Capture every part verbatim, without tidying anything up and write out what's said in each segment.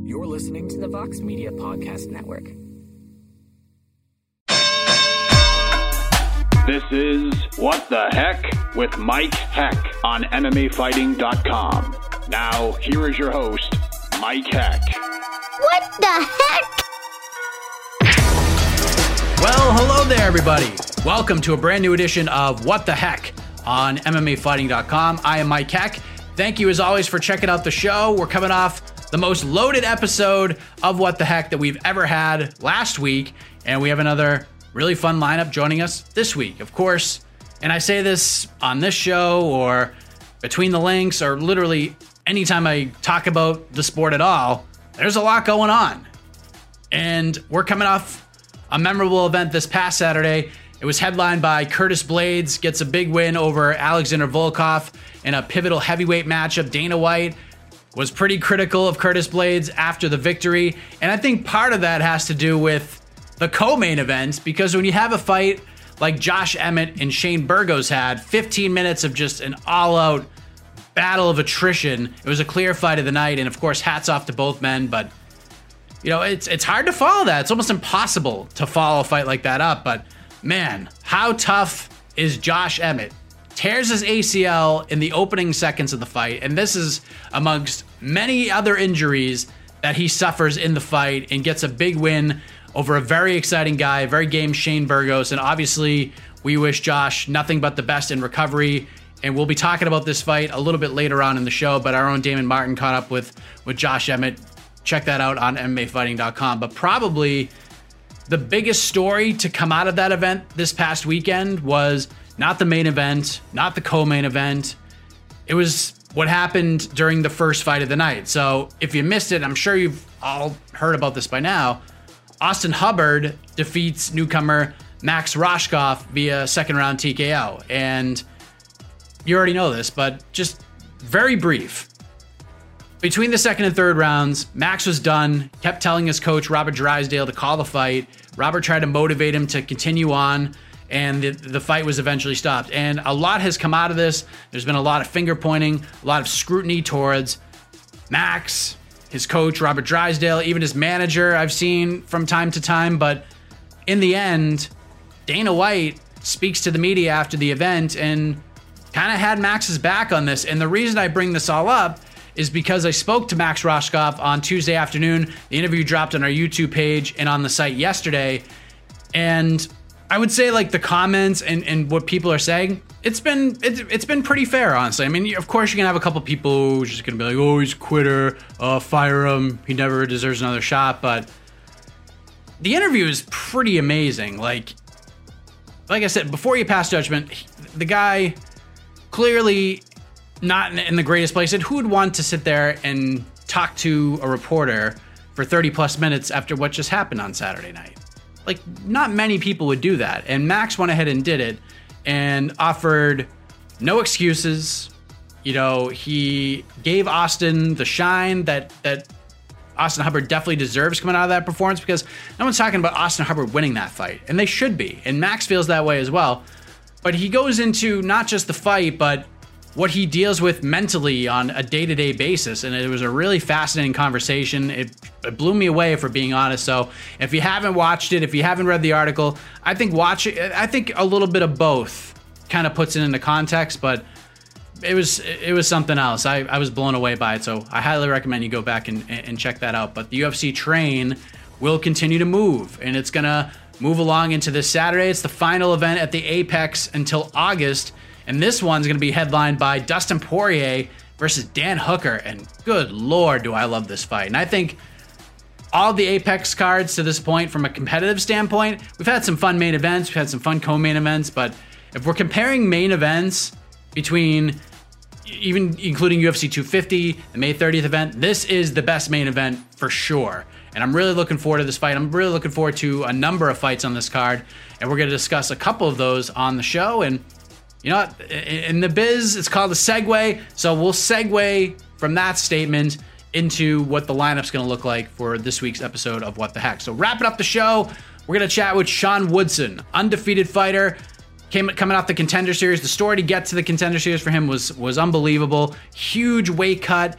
You're listening to the Vox Media Podcast Network. This is What the Heck with Mike Heck on M M A Fighting dot com. Now, here is your host, Mike Heck. What the heck? Well, hello there, everybody. Welcome to a brand new edition of What the Heck on M M A Fighting dot com. I am Mike Heck. Thank you, as always, for checking out the show. We're coming off the most loaded episode of What the Heck that we've ever had last week, and we have another really fun lineup joining us this week, of course. And I say this on this show or between the links or literally anytime I talk about the sport at all, there's a lot going on. And we're coming off a memorable event this past Saturday. It was headlined by Curtis Blaydes, gets a big win over Alexander Volkov in a pivotal heavyweight matchup. Dana White was pretty critical of Curtis Blaydes after the victory. And I think part of that has to do with the co-main event, because when you have a fight like Josh Emmett and Shane Burgos had, fifteen minutes of just an all-out battle of attrition, it was a clear fight of the night. And of course, hats off to both men, but you know, it's it's hard to follow that. It's almost impossible to follow a fight like that up. But man, how tough is Josh Emmett? Tears his A C L in the opening seconds of the fight, and this is amongst many other injuries that he suffers in the fight, and gets a big win over a very exciting guy, very game Shane Burgos. And obviously, we wish Josh nothing but the best in recovery. And we'll be talking about this fight a little bit later on in the show, but our own Damon Martin caught up with, with Josh Emmett. Check that out on M M A Fighting dot com. But probably the biggest story to come out of that event this past weekend was not the main event, not the co-main event. It was what happened during the first fight of the night. So if you missed it, I'm sure you've all heard about this by now. Austin Hubbard defeats newcomer Max Roshkoff via second round T K O. And you already know this, but just very brief. Between the second and third rounds, Max was done, kept telling his coach, Robert Drysdale, to call the fight. Robert tried to motivate him to continue on, and the, the fight was eventually stopped. And a lot has come out of this. There's been a lot of finger pointing, a lot of scrutiny towards Max, his coach, Robert Drysdale, even his manager I've seen from time to time. But in the end, Dana White speaks to the media after the event and kind of had Max's back on this. And the reason I bring this all up is because I spoke to Max Roshkoff on Tuesday afternoon. The interview dropped on our YouTube page and on the site yesterday. And I would say, like, the comments and, and what people are saying, it's been it's, it's been pretty fair, honestly. I mean, of course, you're going to have a couple people who's just going to be like, oh, he's a quitter, uh, fire him, he never deserves another shot. But the interview is pretty amazing. Like, like I said, before you pass judgment, the guy clearly not in, in the greatest place. And who would want to sit there and talk to a reporter for thirty plus minutes after what just happened on Saturday night? Like, not many people would do that. And Max went ahead and did it and offered no excuses. You know, he gave Austin the shine that that Austin Hubbard definitely deserves coming out of that performance, because no one's talking about Austin Hubbard winning that fight, and they should be. And Max feels that way as well. But he goes into not just the fight, but what he deals with mentally on a day-to-day basis. And it was a really fascinating conversation. It, it blew me away, for being honest. So if you haven't watched it, if you haven't read the article, I think watch it. I think a little bit of both kind of puts it into context, but it was it was something else. I, I was blown away by it. So I highly recommend you go back and, and check that out. But the U F C train will continue to move, and it's going to move along into this Saturday. It's the final event at the Apex until August. And this one's going to be headlined by Dustin Poirier versus Dan Hooker. And good Lord, do I love this fight. And I think all the Apex cards to this point, from a competitive standpoint, we've had some fun main events. We've had some fun co-main events. But if we're comparing main events between, even including U F C two fifty, the May thirtieth event, this is the best main event for sure. And I'm really looking forward to this fight. I'm really looking forward to a number of fights on this card. And we're going to discuss a couple of those on the show. And you know what? In the biz, it's called a segue. So we'll segue from that statement into what the lineup's going to look like for this week's episode of What the Heck. So wrapping up the show, we're going to chat with Sean Woodson, undefeated fighter, came coming off the Contender Series. The story to get to the Contender Series for him was was unbelievable. Huge weight cut,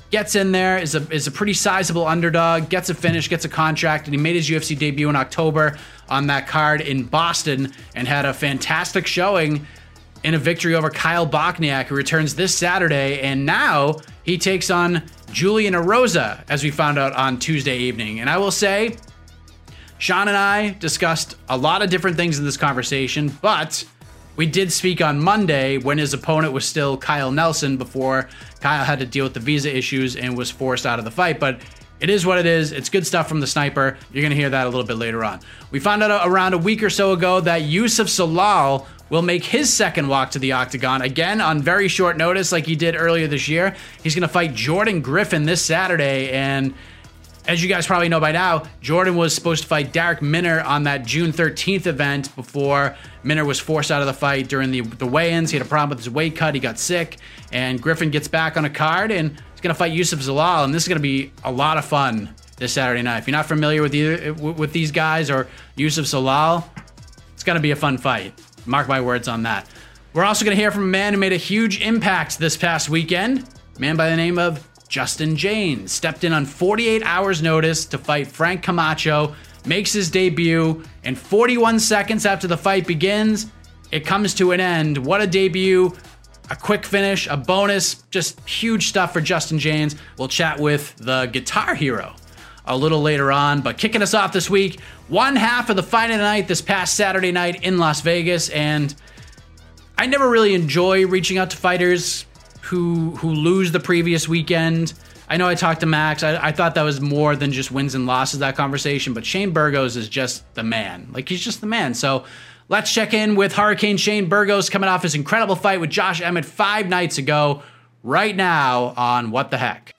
gets in there, is a is a pretty sizable underdog, gets a finish, gets a contract, and he made his U F C debut in October on that card in Boston and had a fantastic showing in a victory over Kyle Bochniak, who returns this Saturday, and now he takes on Julian Erosa, as we found out on Tuesday evening. And I will say, Sean and I discussed a lot of different things in this conversation, but we did speak on Monday when his opponent was still Kyle Nelson before Kyle had to deal with the visa issues and was forced out of the fight. But it is what it is. It's good stuff from the sniper. You're going to hear that a little bit later on. We found out around a week or so ago that Youssef Zalal will make his second walk to the octagon, again on very short notice like he did earlier this year. He's going to fight Jordan Griffin this Saturday, and as you guys probably know by now, Jordan was supposed to fight Darrick Minner on that June thirteenth event before Minner was forced out of the fight during the, the weigh-ins. He had a problem with his weight cut. He got sick, and Griffin gets back on a card, and he's going to fight Youssef Zalal, and this is going to be a lot of fun this Saturday night. If you're not familiar with either, with these guys or Youssef Zalal, it's going to be a fun fight. Mark my words on that. We're also going to hear from a man who made a huge impact this past weekend, a man by the name of Justin Jaynes. Stepped in on forty-eight hours notice to fight Frank Camacho, makes his debut, and forty-one seconds after the fight begins, it comes to an end. What a debut, a quick finish, a bonus, just huge stuff for Justin Jaynes. We'll chat with the Guitar Hero a little later on, but kicking us off this week, one half of the fight of the night this past Saturday night in Las Vegas, and I never really enjoy reaching out to fighters who who lose the previous weekend. I know I talked to Max. I, I thought that was more than just wins and losses, that conversation, but Shane Burgos is just the man. Like, he's just the man. So let's check in with Hurricane Shane Burgos coming off his incredible fight with Josh Emmett five nights ago, right now on What the Heck.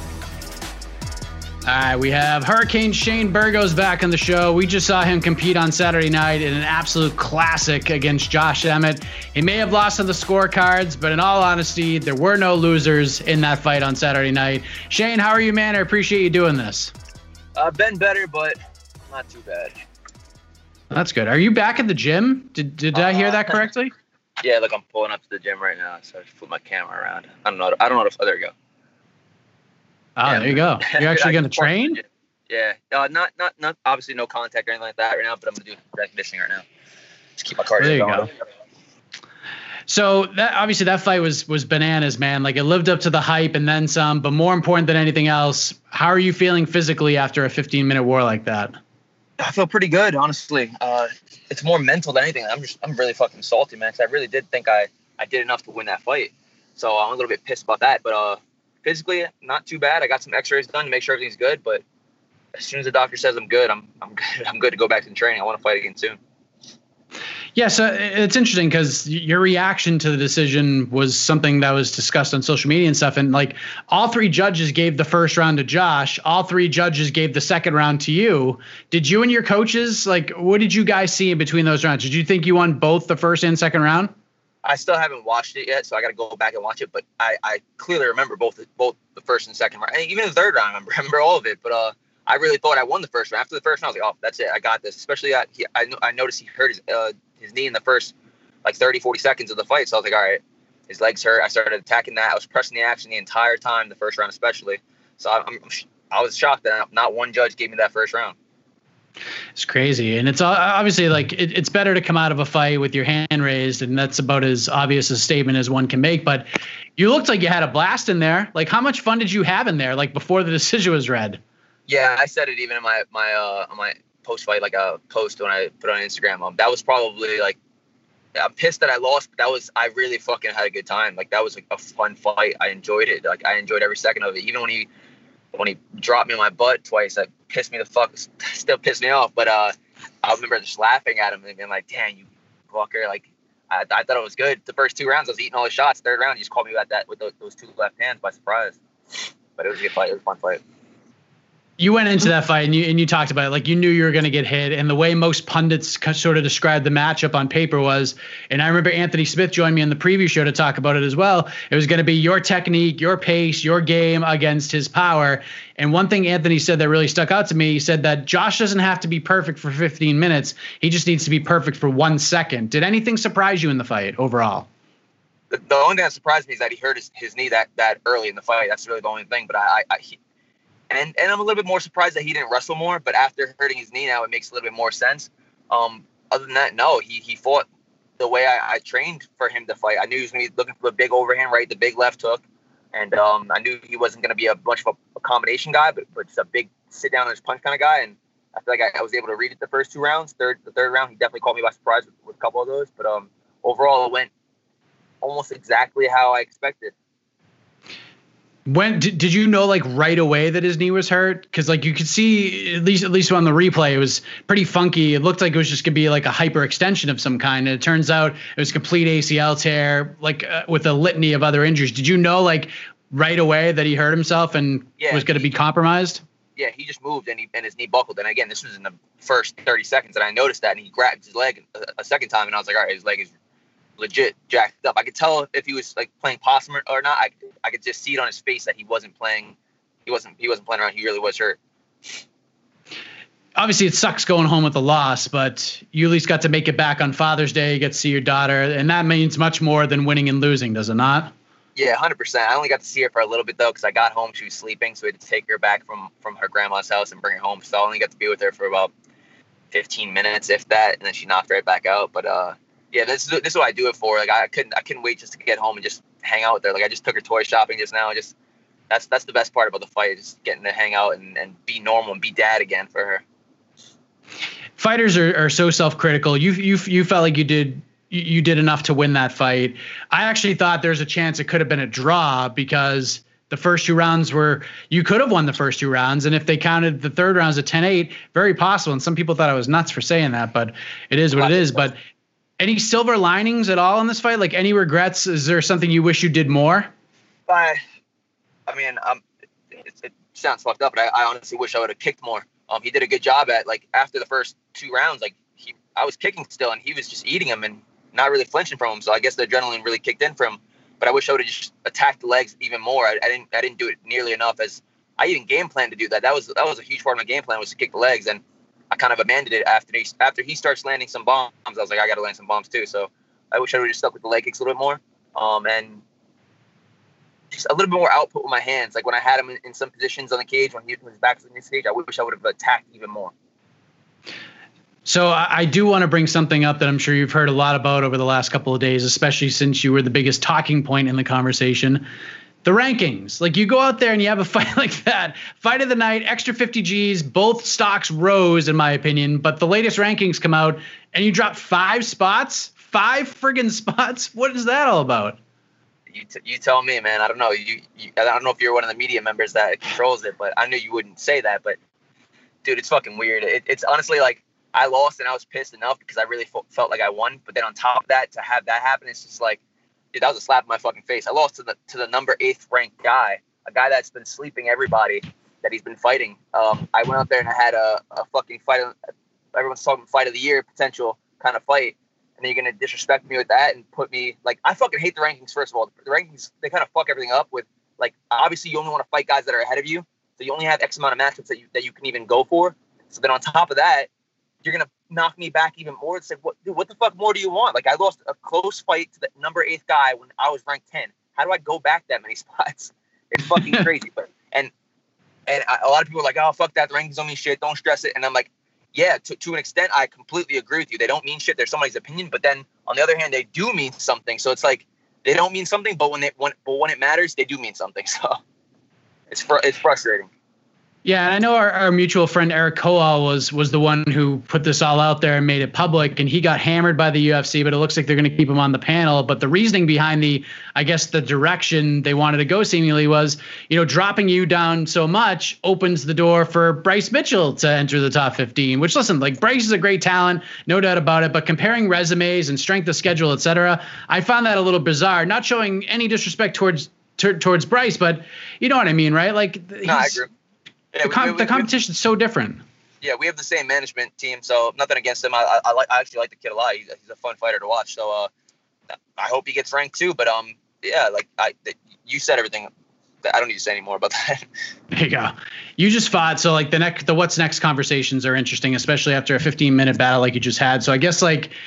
All right, we have Hurricane Shane Burgos back on the show. We just saw him compete on Saturday night in an absolute classic against Josh Emmett. He may have lost on the scorecards, but in all honesty, there were no losers in that fight on Saturday night. Shane, how are you, man? I appreciate you doing this. I've uh, been better, but not too bad. That's good. Are you back at the gym? Did did uh, I hear that correctly? Yeah, look, I'm pulling up to the gym right now, so I just flip my camera around. I don't know. I don't know if. Oh, there we go. Oh, yeah, there you go. You're actually going to train? Yeah. Uh, not, not, not obviously no contact or anything like that right now, but I'm going to do some conditioning right now. Just keep my cardio there you going. Go. So that obviously that fight was was bananas, man. Like, it lived up to the hype and then some, but more important than anything else, how are you feeling physically after a fifteen minute war like that? I feel pretty good, honestly. Uh, it's more mental than anything. I'm just, I'm really fucking salty, man, because I really did think I, I did enough to win that fight. So I'm a little bit pissed about that, but, uh, physically, not too bad. I got some x-rays done to make sure everything's good, but as soon as the doctor says I'm good, I'm I'm good. I'm good to go back to the training. I want to fight again soon. Yeah, so it's interesting because your reaction to the decision was something that was discussed on social media and stuff, and like all three judges gave the first round to Josh. All three judges gave the second round to you. Did you and your coaches, like, what did you guys see in between those rounds? Did you think you won both the first and second round? I still haven't watched it yet, so I got to go back and watch it. But I, I clearly remember both the, both the first and second round, and even the third round. I remember, I remember all of it. But uh, I really thought I won the first round. After the first round, I was like, "Oh, that's it. I got this." Especially I, he, I, I noticed he hurt his uh, his knee in the first like thirty, forty seconds of the fight. So I was like, "All right, his legs hurt." I started attacking that. I was pressing the action the entire time, the first round especially. So I, I'm I was shocked that not one judge gave me that first round. It's crazy. And it's obviously like it, it's better to come out of a fight with your hand raised. And that's about as obvious a statement as one can make. But you looked like you had a blast in there. Like, how much fun did you have in there? Like, before the decision was read? Yeah, I said it even in my, my, uh, on my post fight, like a post when I put it on Instagram. Um, that was probably like, I'm pissed that I lost, but that was, I really fucking had a good time. Like, that was like a fun fight. I enjoyed it. Like, I enjoyed every second of it. Even when he, when he dropped me on my butt twice, that pissed me the fuck, still pissed me off. But uh, I remember just laughing at him and being like, damn, you fucker. Like, I, I thought it was good. The first two rounds, I was eating all the shots. Third round, he just caught me with that with those, those two left hands by surprise. But it was a good fight. It was a fun fight. You went into that fight and you and you talked about it, like you knew you were going to get hit. And the way most pundits sort of described the matchup on paper was, and I remember Anthony Smith joined me in the preview show to talk about it as well. It was going to be your technique, your pace, your game against his power. And one thing Anthony said that really stuck out to me, he said that Josh doesn't have to be perfect for fifteen minutes. He just needs to be perfect for one second. Did anything surprise you in the fight overall? the, the only thing that surprised me is that he hurt his, his knee that, that early in the fight. That's really the only thing. But I, I, I he, and and I'm a little bit more surprised that he didn't wrestle more. But after hurting his knee, now it makes a little bit more sense. Um, other than that, no, he he fought the way I, I trained for him to fight. I knew he was going to be looking for the big overhand right, the big left hook. And um, I knew he wasn't going to be a much of a, a combination guy, but, but just a big sit down and just punch kind of guy. And I feel like I, I was able to read it the first two rounds. Third, the third round, he definitely caught me by surprise with, with a couple of those. But um, overall, it went almost exactly how I expected. When did, did you know like right away that his knee was hurt? Because like you could see at least at least on the replay, it was pretty funky. It looked like it was just gonna be like a hyperextension of some kind, and it turns out it was complete A C L tear, like uh, with a litany of other injuries. Did you know like right away that he hurt himself and yeah, was going to be compromised? Yeah, he just moved and he and his knee buckled. And again, this was in the first thirty seconds, and I noticed that, and he grabbed his leg a, a second time, and I was like, all right, his leg is legit jacked up. I could tell if he was like playing possum or, or not. I I could just see it on his face that he wasn't playing. He wasn't he wasn't playing around. He really was hurt. Obviously, it sucks going home with a loss, but you at least got to make it back on Father's Day. You get to see your daughter, and that means much more than winning and losing, does it not? Yeah, one hundred percent. I only got to see her for a little bit, though, because I got home. She was sleeping, so we had to take her back from, from her grandma's house and bring her home. So I only got to be with her for about fifteen minutes, if that, and then she knocked right back out. But, uh, yeah, this is, this is what I do it for. Like, I couldn't I couldn't wait just to get home and just hang out with her. Like, I just took her toy shopping just now. Just That's that's the best part about the fight, just getting to hang out and, and be normal and be dad again for her. Fighters are, are so self-critical. You you you felt like you did you did enough to win that fight. I actually thought there's a chance it could have been a draw because the first two rounds were, you could have won the first two rounds. And if they counted the third round as a ten eight, very possible. And some people thought I was nuts for saying that, but it is what it is. But any silver linings at all in this fight? Like any regrets? Is there something you wish you did more? I, I mean, um, it, it sounds fucked up, but I, I honestly wish I would have kicked more. Um, he did a good job at, like, after the first two rounds, like he, I was kicking still and he was just eating him and not really flinching from him. So I guess the adrenaline really kicked in for him, but I wish I would have just attacked the legs even more. I, I didn't, I didn't do it nearly enough as I even game planned to do that. That was, that was a huge part of my game plan was to kick the legs. And I kind of abandoned it after he, after he starts landing some bombs. I was like, I got to land some bombs too. So I wish I would have just stuck with the leg kicks a little bit more. Um, and just a little bit more output with my hands. Like when I had him in, in some positions on the cage, when he was back to the stage, I wish I would have attacked even more. So I do want to bring something up that I'm sure you've heard a lot about over the last couple of days, especially since you were the biggest talking point in the conversation. The rankings. Like you go out there and you have a fight like that, fight of the night, extra fifty G's, both stocks rose in my opinion, but the latest rankings come out and you drop five spots, five friggin' spots. What is that all about? You, t- you tell me, man. I don't know. You, you, I don't know if you're one of the media members that controls it, but I knew you wouldn't say that. But dude, it's fucking weird. It, it's honestly like I lost and I was pissed enough because I really f- felt like I won. But then on top of that, to have that happen, it's just like, dude, that was a slap in my fucking face. I lost to the to the number eighth ranked guy, a guy that's been sleeping everybody that he's been fighting. Um, I went out there and I had a, a fucking fight. Everyone's talking fight of the year potential kind of fight. And then you're going to disrespect me with that and put me like, I fucking hate the rankings. First of all, the rankings, they kind of fuck everything up with like, obviously you only want to fight guys that are ahead of you. So you only have X amount of matchups that you, that you can even go for. So then on top of that, you're going to knock me back even more. It's like, what, dude, what the fuck more do you want? Like I lost a close fight to the number eighth guy when I was ranked ten. How do I go back that many spots? It's fucking crazy. But, and, and I, a lot of people are like, oh, fuck that. The rankings don't mean shit. Don't stress it. And I'm like, yeah, to, to an extent, I completely agree with you. They don't mean shit. They're somebody's opinion. But then on the other hand, they do mean something. So it's like they don't mean something, but when they when, but when it matters, they do mean something. So it's fr- it's frustrating. Yeah, and I know our, our mutual friend Eric Koal was was the one who put this all out there and made it public, and he got hammered by the U F C, but it looks like they're going to keep him on the panel. But the reasoning behind the, I guess, the direction they wanted to go seemingly was, you know, dropping you down so much opens the door for Bryce Mitchell to enter the top fifteen, which, listen, like Bryce is a great talent, no doubt about it, but comparing resumes and strength of schedule, et cetera, I found that a little bizarre, not showing any disrespect towards t- towards Bryce, but you know what I mean, right? Like, he's, no, I agree. Yeah, the, com- we, we, the competition is so different. Yeah, we have the same management team, so nothing against him. I I, I, like, I actually like the kid a lot. He's, he's a fun fighter to watch. So uh, I hope he gets ranked too. But um, yeah, like I, you said everything. I don't need to say any more about that. There you go. You just fought, so like the next, the what's next conversations are interesting, especially after a fifteen minute battle like you just had. So I guess like,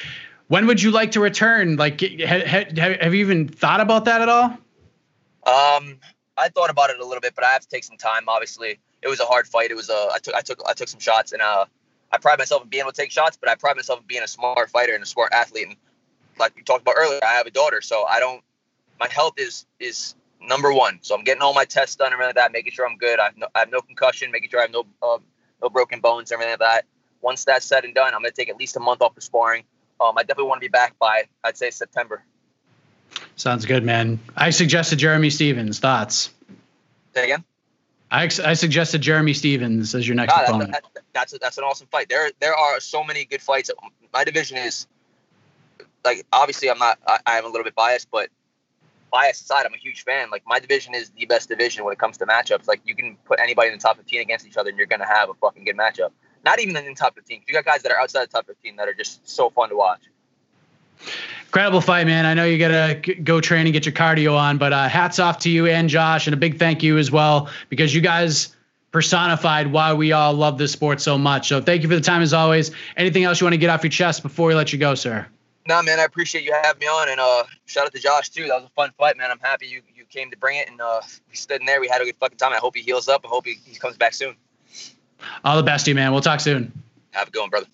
When would you like to return? Like, ha, ha, have you even thought about that at all? Um, I thought about it a little bit, but I have to take some time. Obviously, it was a hard fight. It was a I took I took I took some shots, and uh, I pride myself in being able to take shots, but I pride myself in being a smart fighter and a smart athlete. And like we talked about earlier, I have a daughter, so I don't. My health is is number one. So I'm getting all my tests done and everything like that, making sure I'm good. I have no, I have no concussion, making sure I have no uh, no broken bones, everything like that. Once that's said and done, I'm gonna take at least a month off of sparring. Um, I definitely want to be back by, I'd say, September. Sounds good, man. I suggested Jeremy Stevens. Thoughts? Say again? I, I suggested Jeremy Stevens as your next ah, opponent. That, that, that's a, that's an awesome fight. There there are so many good fights. My division is, like, obviously I'm not, I, I'm a little bit biased, but bias aside, I'm a huge fan. Like, my division is the best division when it comes to matchups. Like, you can put anybody in the top fifteen against each other and you're going to have a fucking good matchup. Not even in the top fifteen. You got guys that are outside the top fifteen that are just so fun to watch. Incredible fight, man. I know you got to go train and get your cardio on, but uh, hats off to you and Josh, and a big thank you as well, because you guys personified why we all love this sport so much. So thank you for the time as always. Anything else you want to get off your chest before we let you go, sir? No, man, I appreciate you having me on, and uh, shout out to Josh, too. That was a fun fight, man. I'm happy you, you came to bring it, and uh, we stood in there. We had a good fucking time. I hope he heals up. I hope he, he comes back soon. All the best to you, man. We'll talk soon. Have a good one, brother.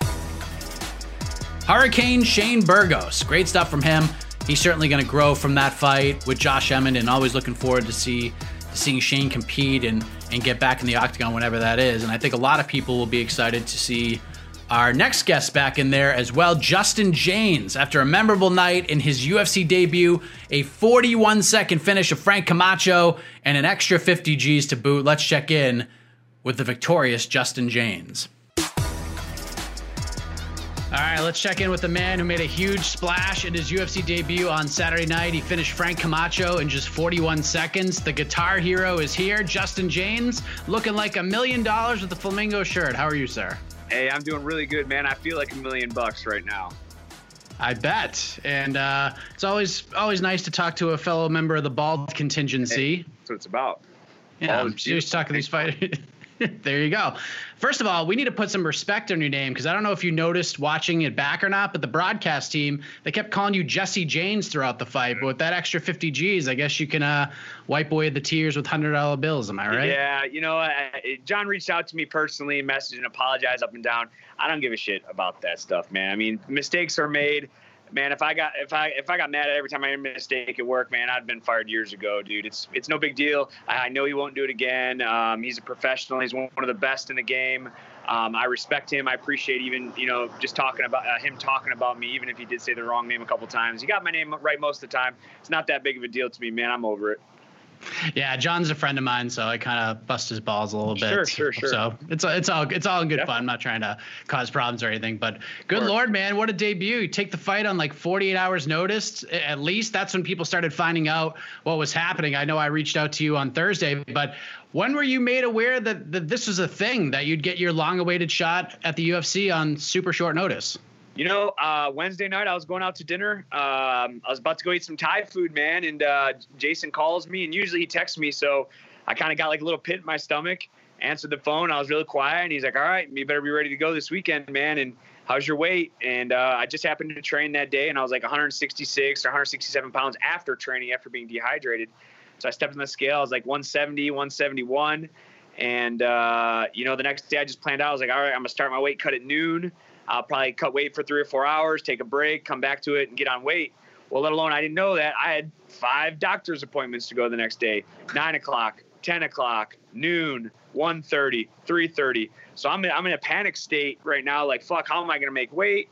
Hurricane Shane Burgos. Great stuff from him. He's certainly going to grow from that fight with Josh Emmett, and always looking forward to see to seeing Shane compete and, and get back in the octagon whenever that is. And I think a lot of people will be excited to see our next guest back in there as well, Justin James. After a memorable night in his U F C debut, a forty-one second finish of Frank Camacho, and an extra fifty G's to boot. Let's check in with the victorious Justin James. All right, let's check in with the man who made a huge splash in his U F C debut on Saturday night. He finished Frank Camacho in just forty-one seconds. The guitar hero is here, Justin James, looking like a million dollars with the flamingo shirt. How are you, sir? Hey, I'm doing really good, man. I feel like a million bucks right now. I bet. And uh, it's always always nice to talk to a fellow member of the Bald contingency. Hey, that's what it's about. Yeah, I'm just talking to these fighters. There you go. First of all, we need to put some respect on your name, because I don't know if you noticed watching it back or not, but the broadcast team, they kept calling you Jesse James throughout the fight. But with that extra fifty G's, I guess you can uh, wipe away the tears with one hundred dollar bills. Am I right? Yeah. You know, I, John reached out to me personally, messaged and apologized up and down. I don't give a shit about that stuff, man. I mean, mistakes are made. Man, if I got if I if I got mad at every time I made a mistake at work, man, I'd been fired years ago, dude. It's it's no big deal. I, I know he won't do it again. Um, he's a professional. He's one of the best in the game. Um, I respect him. I appreciate even you know just talking about uh, him talking about me, even if he did say the wrong name a couple times. He got my name right most of the time. It's not that big of a deal to me, man. I'm over it. Yeah, John's a friend of mine, so I kind of bust his balls a little bit. Sure, sure, sure. So it's it's all it's all in good fun. I'm not trying to cause problems or anything, but good Lord, man, what a debut! You take the fight on like forty-eight hours notice. At least that's when people started finding out what was happening. I know I reached out to you on Thursday, but when were you made aware that, that this was a thing, that you'd get your long-awaited shot at the U F C on super short notice? You know, uh, Wednesday night I was going out to dinner. Um, I was about to go eat some Thai food, man, and uh, Jason calls me, and usually he texts me, so I kind of got like a little pit in my stomach. Answered the phone. I was really quiet, and he's like, "All right, you better be ready to go this weekend, man. And how's your weight?" And uh, I just happened to train that day, and I was like one sixty-six or one sixty-seven pounds after training, after being dehydrated. So I stepped on the scale. I was like one seventy, one seventy-one, and uh, you know, the next day I just planned out. I was like, "All right, I'm gonna start my weight cut at noon. I'll probably cut weight for three or four hours, take a break, come back to it, and get on weight." Well, let alone I didn't know that I had five doctor's appointments to go the next day: nine o'clock, ten o'clock, noon, one thirty, three thirty. So I'm in, I'm in a panic state right now. Like, fuck, how am I gonna make weight?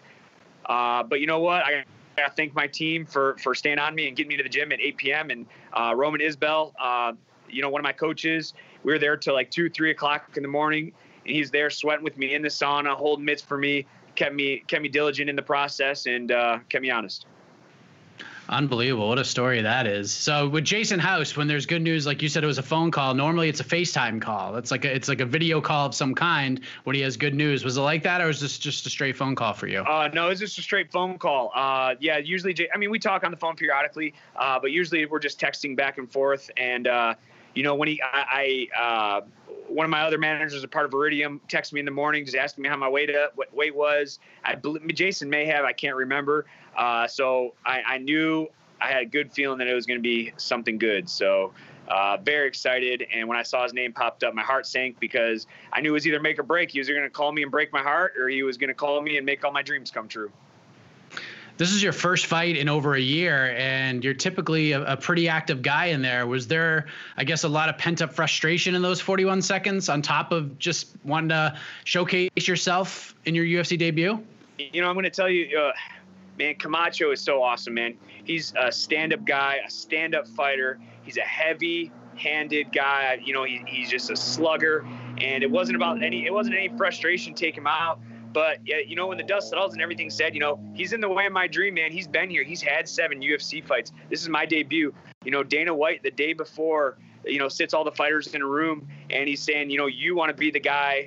Uh, but you know what? I gotta thank my team for for staying on me and getting me to the gym at eight p.m. And uh, Roman Isbell, uh, you know, one of my coaches, we were there till like two, three o'clock in the morning, and he's there sweating with me in the sauna, holding mitts for me. Kept me kept me diligent in the process, and uh, kept me honest. Unbelievable. What a story that is. So with Jason House, when there's good news, like you said, it was a phone call. Normally it's a FaceTime call. It's like a, it's like a video call of some kind when he has good news. Was it like that, or was this just a straight phone call for you? Uh, no, it's just a straight phone call. Uh, yeah, usually, I mean, we talk on the phone periodically, uh, but usually we're just texting back and forth. And, uh, you know, when he, I, I uh, one of my other managers, a part of Iridium, texted me in the morning, just asking me how my weight up, what weight was. I believe Jason may have, I can't remember. Uh, so I, I knew I had a good feeling that it was going to be something good. So uh, very excited. And when I saw his name popped up, my heart sank because I knew it was either make or break. He was either going to call me and break my heart, or he was going to call me and make all my dreams come true. This is your first fight in over a year, and you're typically a, a pretty active guy in there. Was there, I guess, a lot of pent-up frustration in those forty-one seconds on top of just wanting to showcase yourself in your U F C debut? You know, I'm going to tell you, uh, man, Camacho is so awesome, man. He's a stand-up guy, a stand-up fighter. He's a heavy-handed guy. You know, he, he's just a slugger, and it wasn't about any, it wasn't any frustration to take him out. But, you know, when the dust settles and everything said, you know, he's in the way of my dream, man. He's been here. He's had seven U F C fights. This is my debut. You know, Dana White, the day before, you know, sits all the fighters in a room, and he's saying, you know, you want to be the guy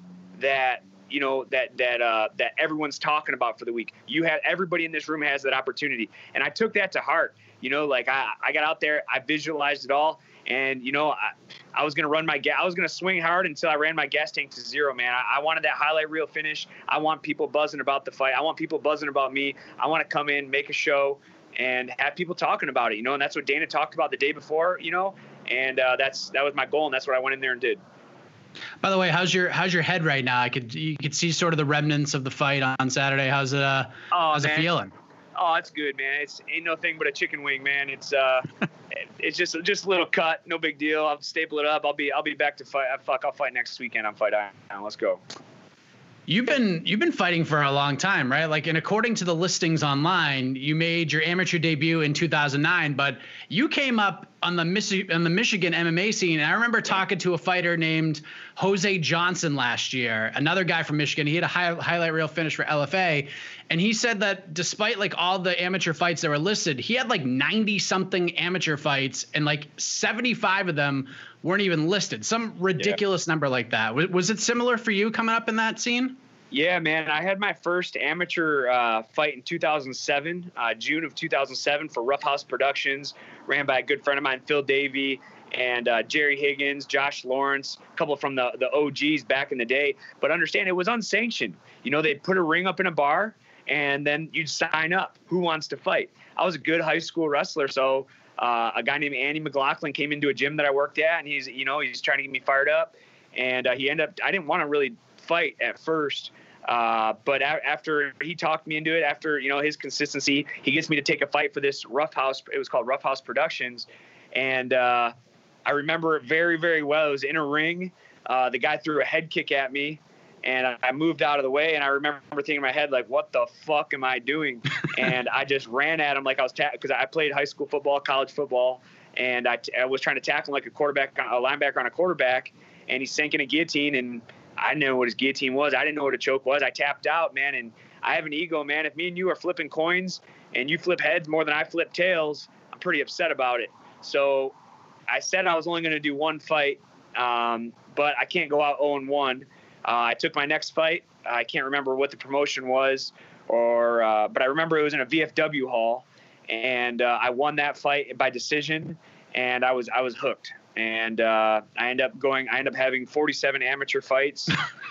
that, you know, that that uh, that everyone's talking about for the week. You have, everybody in this room has that opportunity. And I took that to heart. You know, like I, I got out there, I visualized it all. And, you know, I, I was going to run my gas. I was going to swing hard until I ran my gas tank to zero, man. I, I wanted that highlight reel finish. I want people buzzing about the fight. I want people buzzing about me. I want to come in, make a show, and have people talking about it, you know, and that's what Dana talked about the day before, you know, and uh, that's that was my goal, and that's what I went in there and did. By the way, how's your how's your head right now? I could you could see sort of the remnants of the fight on Saturday. How's it uh, oh, how's man. it feeling? Oh, it's good, man. It's ain't no thing but a chicken wing, man. It's uh, it's just just a little cut, no big deal. I'll staple it up. I'll be I'll be back to fight. Fuck, I'll fight next weekend on Fight Island. Let's go. You've been you've been fighting for a long time, right? Like, and according to the listings online, you made your amateur debut in two thousand nine, but you came up on the Michi- on the Michigan M M A scene. And I remember talking to a fighter named Jose Johnson last year, another guy from Michigan. He had a high, highlight reel finish for L F A, and he said that despite like all the amateur fights that were listed, he had like ninety something amateur fights, and like seventy-five of them weren't even listed. Some ridiculous yeah. number like that. Was, was it similar for you coming up in that scene? Yeah, man. I had my first amateur uh, fight in two thousand seven, uh, June of two thousand seven for Rough House Productions, ran by a good friend of mine, Phil Davey, and uh, Jerry Higgins, Josh Lawrence, a couple from the, the O Gs back in the day. But understand, it was unsanctioned. You know, they'd put a ring up in a bar, and then you'd sign up. Who wants to fight? I was a good high school wrestler, so uh, a guy named Andy McLaughlin came into a gym that I worked at, and he's, you know, he's trying to get me fired up. And uh, he ended up, I didn't want to really fight at first. Uh, but a- after he talked me into it, after, you know, his consistency, he gets me to take a fight for this Rough House. It was called Rough House Productions. And uh, I remember it very, very well. It was in a ring. Uh, the guy threw a head kick at me, and I, I moved out of the way. And I remember thinking in my head, like, what the fuck am I doing? And I just ran at him like I was, because ta- I played high school football, college football. And I, t- I was trying to tackle him like a quarterback, a linebacker on a quarterback. And he sank in a guillotine, and I didn't know what his guillotine was. I didn't know what a choke was. I tapped out, man, and I have an ego, man. If me and you are flipping coins and you flip heads more than I flip tails, I'm pretty upset about it. So I said I was only going to do one fight, um, but I can't go out oh and one. Uh, I took my next fight. I can't remember what the promotion was, or uh, but I remember it was in a V F W hall, and uh, I won that fight by decision, and I was I was hooked. And uh, I end up going. I end up having forty-seven amateur fights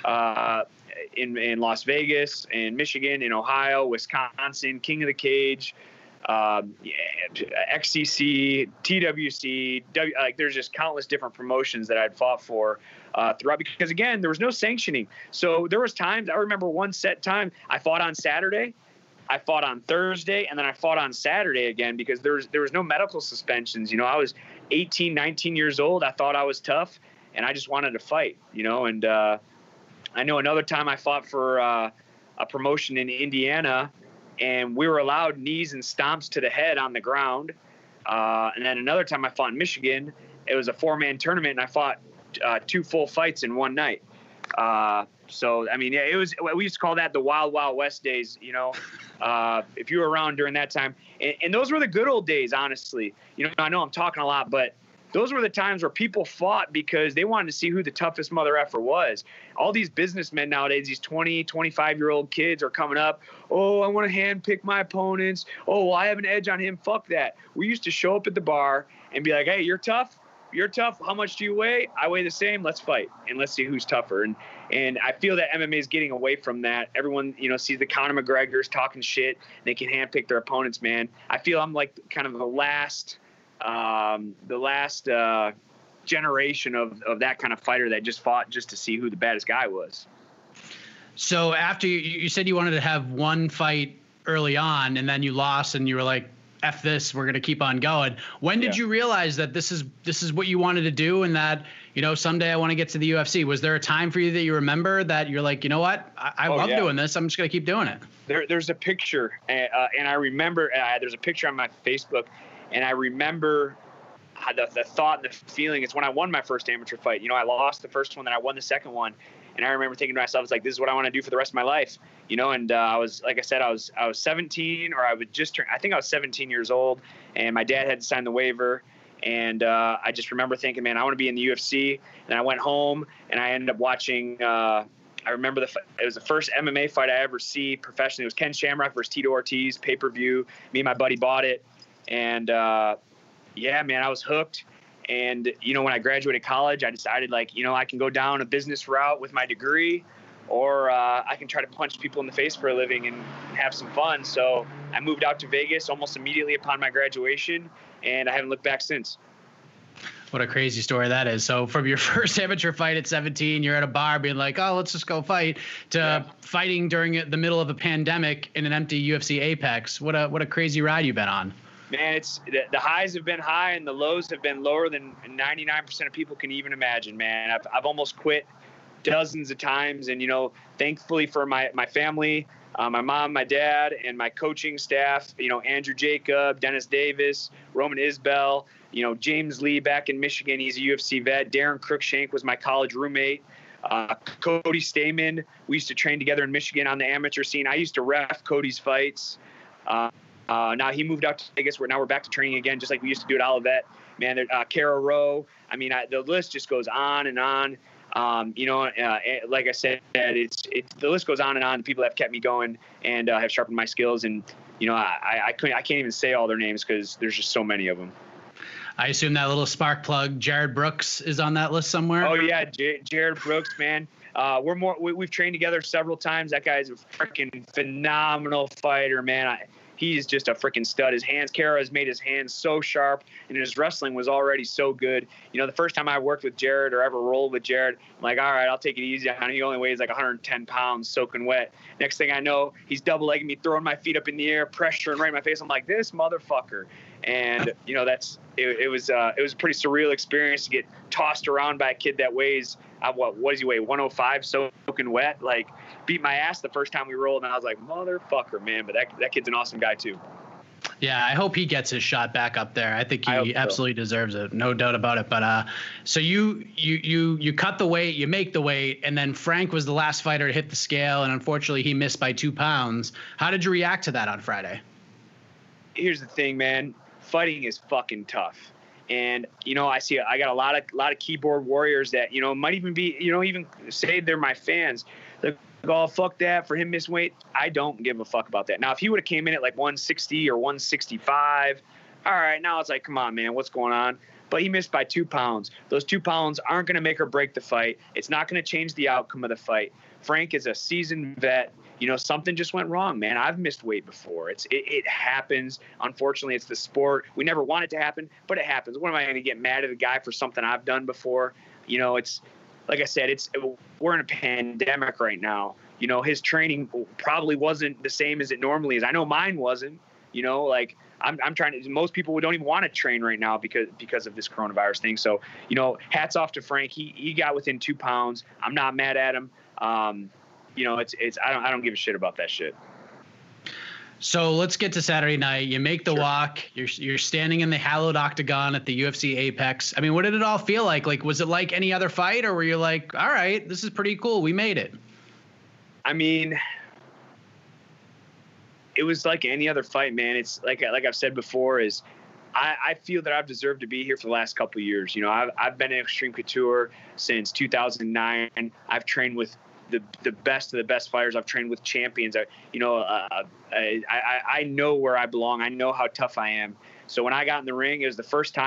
uh, in in Las Vegas, in Michigan, in Ohio, Wisconsin, King of the Cage, um, yeah, X C C, T W C. W, like there's just countless different promotions that I'd fought for uh, throughout. Because again, there was no sanctioning. So there was times. I remember one set time I fought on Saturday. I fought on Thursday, and then I fought on Saturday again because there was there was no medical suspensions. You know, I was eighteen, nineteen years old. I thought I was tough, and I just wanted to fight, you know. And uh, I know another time I fought for uh, a promotion in Indiana, and we were allowed knees and stomps to the head on the ground. Uh, and then another time I fought in Michigan. It was a four-man tournament, and I fought uh, two full fights in one night. Uh, so, I mean, yeah, it was, we used to call that the Wild Wild West days, you know, uh, if you were around during that time. And, and those were the good old days, honestly. You know, I know I'm talking a lot, but those were the times where people fought because they wanted to see who the toughest mother effer was. All these businessmen nowadays, these twenty, twenty-five-year-old kids are coming up. Oh, I want to handpick my opponents. Oh, well, I have an edge on him. Fuck that. We used to show up at the bar and be like, hey, you're tough? you're tough. How much do you weigh? I weigh the same. Let's fight and let's see who's tougher. And and I feel that M M A is getting away from that. Everyone, you know, sees the Conor McGregors talking shit. They can handpick their opponents, man. I feel I'm like kind of the last, um, the last uh, generation of of that kind of fighter that just fought just to see who the baddest guy was. So after you, you said you wanted to have one fight early on, and then you lost, and you were like, F this, we're going to keep on going. When did yeah. you realize that this is this is what you wanted to do, and that, you know, someday I want to get to the U F C? Was there a time for you that you remember that you're like, you know what, I, I oh, love yeah. doing this, I'm just going to keep doing it? There, there's a picture, uh, and I remember, uh, there's a picture on my Facebook, and I remember the, the thought and the feeling. It's when I won my first amateur fight. You know, I lost the first one, then I won the second one. And I remember thinking to myself, it's like, this is what I want to do for the rest of my life, you know. And uh, I was, like I said, I was I was seventeen, or I would just turn. I think I was seventeen years old, and my dad had to sign the waiver. And uh, I just remember thinking, man, I want to be in the U F C. And I went home, and I ended up watching. Uh, I remember the it was the first M M A fight I ever see professionally. It was Ken Shamrock versus Tito Ortiz, pay per view. Me and my buddy bought it, and uh, yeah, man, I was hooked. And, you know, when I graduated college, I decided, like, you know, I can go down a business route with my degree, or uh, I can try to punch people in the face for a living and have some fun. So I moved out to Vegas almost immediately upon my graduation, and I haven't looked back since. What a crazy story that is. So from your first amateur fight at seventeen, you're at a bar being like, oh, let's just go fight, to yeah. fighting during the middle of a pandemic in an empty U F C Apex. What a what a crazy ride you've been on. Man, it's the, the highs have been high and the lows have been lower than ninety-nine percent of people can even imagine, man. I've I've almost quit dozens of times, and, you know, thankfully for my, my family, uh, my mom, my dad, and my coaching staff, you know, Andrew Jacob, Dennis Davis, Roman Isbell, you know, James Lee back in Michigan, he's a U F C vet. Darren Cruikshank was my college roommate. Uh, Cody Stamen, we used to train together in Michigan on the amateur scene. I used to ref Cody's fights. Uh, Uh, now he moved out to Vegas. We're now we're back to training again, just like we used to do at Olivet. Man, uh, Kara Rowe. I mean, I, the list just goes on and on. Um, you know, uh, like I said, it's it, the list goes on and on. The people that have kept me going and uh, have sharpened my skills. And, you know, I, I couldn't I can't even say all their names because there's just so many of them. I assume that little spark plug, Jared Brooks, is on that list somewhere. Oh yeah, J- Jared Brooks, man. Uh, we're more we, we've trained together several times. That guy's a freaking phenomenal fighter, man. I, He's just a freaking stud. His hands, Kara has made his hands so sharp, and his wrestling was already so good. You know, the first time I worked with Jared or ever rolled with Jared, I'm like, all right, I'll take it easy. I know he only weighs like one hundred ten pounds, soaking wet. Next thing I know, he's double-legging me, throwing my feet up in the air, pressuring right in my face. I'm like, this motherfucker. And, you know, that's it, it was uh, it was a pretty surreal experience to get tossed around by a kid that weighs, uh, what, what does he weigh, one oh five, soaking wet? Like, beat my ass the first time we rolled, and I was like, motherfucker, man. But that that kid's an awesome guy too. Yeah, I hope he gets his shot back up there. I think he I absolutely so. deserves it, no doubt about it. But uh, so you you you you cut the weight, you make the weight, and then Frank was the last fighter to hit the scale, and unfortunately he missed by two pounds. How did you react to that on Friday? Here's the thing, man. Fighting is fucking tough. And, you know, I see I got a lot of lot of keyboard warriors that, you know, might even be, you know, even say they're my fans. Like, oh, fuck that, for him missing weight. I don't give a fuck about that. Now, if he would have came in at like one sixty or one sixty-five, all right, now it's like, come on, man, what's going on? But he missed by two pounds. Those two pounds aren't going to make or break the fight. It's not going to change the outcome of the fight. Frank is a seasoned vet. You know, something just went wrong, man. I've missed weight before. It's it, it happens. Unfortunately, it's the sport. We never want it to happen, but it happens. What am I going to get mad at a guy for something I've done before? You know, it's like I said, it's we're in a pandemic right now. You know, his training probably wasn't the same as it normally is. I know mine wasn't. You know, like I'm I'm trying to. Most people don't even want to train right now because because of this coronavirus thing. So, you know, hats off to Frank. He he got within two pounds. I'm not mad at him. Um, you know, it's it's I don't I don't give a shit about that shit. So let's get to Saturday night. You make the sure. walk. You're you're standing in the hallowed octagon at the U F C Apex. I mean, what did it all feel like? Like, was it like any other fight, or were you like, all right, this is pretty cool, we made it? I mean, it was like any other fight, man. It's like like I've said before, is I, I feel that I've deserved to be here for the last couple of years. You know, I've I've been in Extreme Couture since two thousand nine. I've trained with the the best of the best fighters. I've trained with champions. I, you know, uh, I, I I know where I belong. I know how tough I am. So when I got in the ring, it was the first time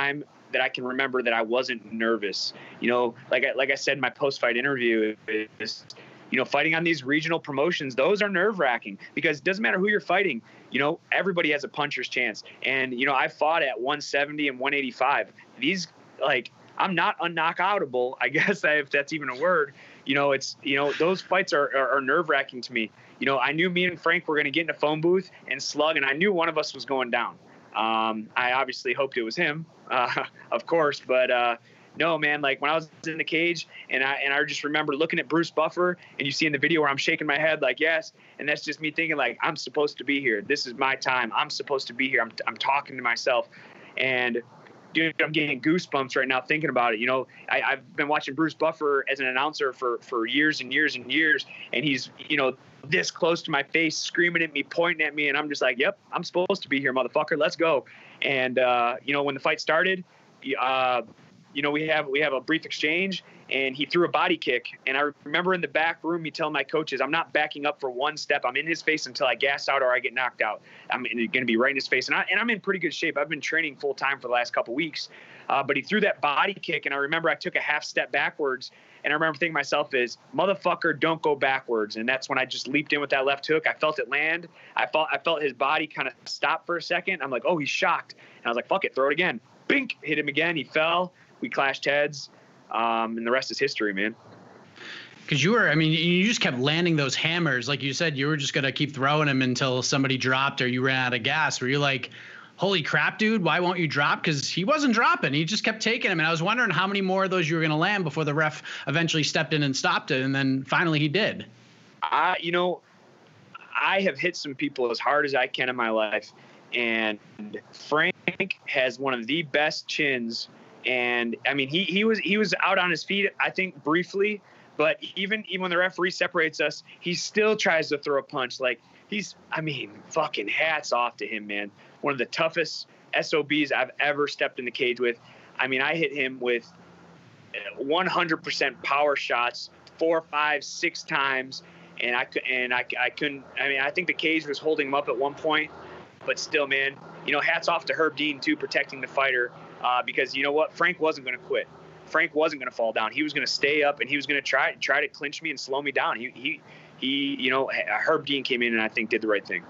that I can remember that I wasn't nervous. You know, like I, like I said in my post-fight interview, is, you know, fighting on these regional promotions, those are nerve-wracking because it doesn't matter who you're fighting. You know, everybody has a puncher's chance. And, you know, I fought at one seventy and one eighty-five. These, like, I'm not unknockoutable, I guess, if that's even a word. You know, it's, you know, those fights are, are, are nerve-wracking to me. You know, I knew me and Frank were going to get in a phone booth and slug, and I knew one of us was going down. Um, I obviously hoped it was him, uh, of course, but uh, no, man, like when I was in the cage and I, and I just remember looking at Bruce Buffer, and you see in the video where I'm shaking my head like, yes. And that's just me thinking like, I'm supposed to be here. This is my time. I'm supposed to be here. I'm, I'm talking to myself. And dude, I'm getting goosebumps right now thinking about it. You know, I, I've been watching Bruce Buffer as an announcer for, for years and years and years. And he's, you know, this close to my face, screaming at me, pointing at me. And I'm just like, yep, I'm supposed to be here, motherfucker. Let's go. And, uh, you know, when the fight started, uh, you know, we have, we have a brief exchange, and he threw a body kick. And I remember in the back room, me telling my coaches, I'm not backing up for one step. I'm in his face until I gas out or I get knocked out. I'm going to be right in his face. And, I, and I'm in pretty good shape. I've been training full time for the last couple of weeks. Uh, but he threw that body kick, and I remember I took a half step backwards. And I remember thinking to myself is, motherfucker, don't go backwards. And that's when I just leaped in with that left hook. I felt it land. I felt I felt his body kind of stop for a second. I'm like, oh, he's shocked. And I was like, fuck it, throw it again. Bink, hit him again. He fell. We clashed heads. Um, and the rest is history, man. Because you were, I mean, you just kept landing those hammers. Like you said, you were just going to keep throwing them until somebody dropped or you ran out of gas. Were you like, holy crap, dude, why won't you drop? Because he wasn't dropping. He just kept taking them. And I was wondering how many more of those you were going to land before the ref eventually stepped in and stopped it. And then finally he did. I, you know, I have hit some people as hard as I can in my life. And Frank has one of the best chins. And I mean, he, he was, he was out on his feet, I think briefly, but even, even when the referee separates us, he still tries to throw a punch. Like he's, I mean, fucking hats off to him, man. One of the toughest S O Bs I've ever stepped in the cage with. I mean, I hit him with one hundred percent power shots, four, five, six times. And I could, and I, I couldn't, I mean, I think the cage was holding him up at one point, but still, man, you know, hats off to Herb Dean too, protecting the fighter. Uh, because you know what? Frank wasn't going to quit. Frank wasn't going to fall down. He was going to stay up, and he was going to try try to clinch me and slow me down. He, he, he, you know, Herb Dean came in and I think did the right thing.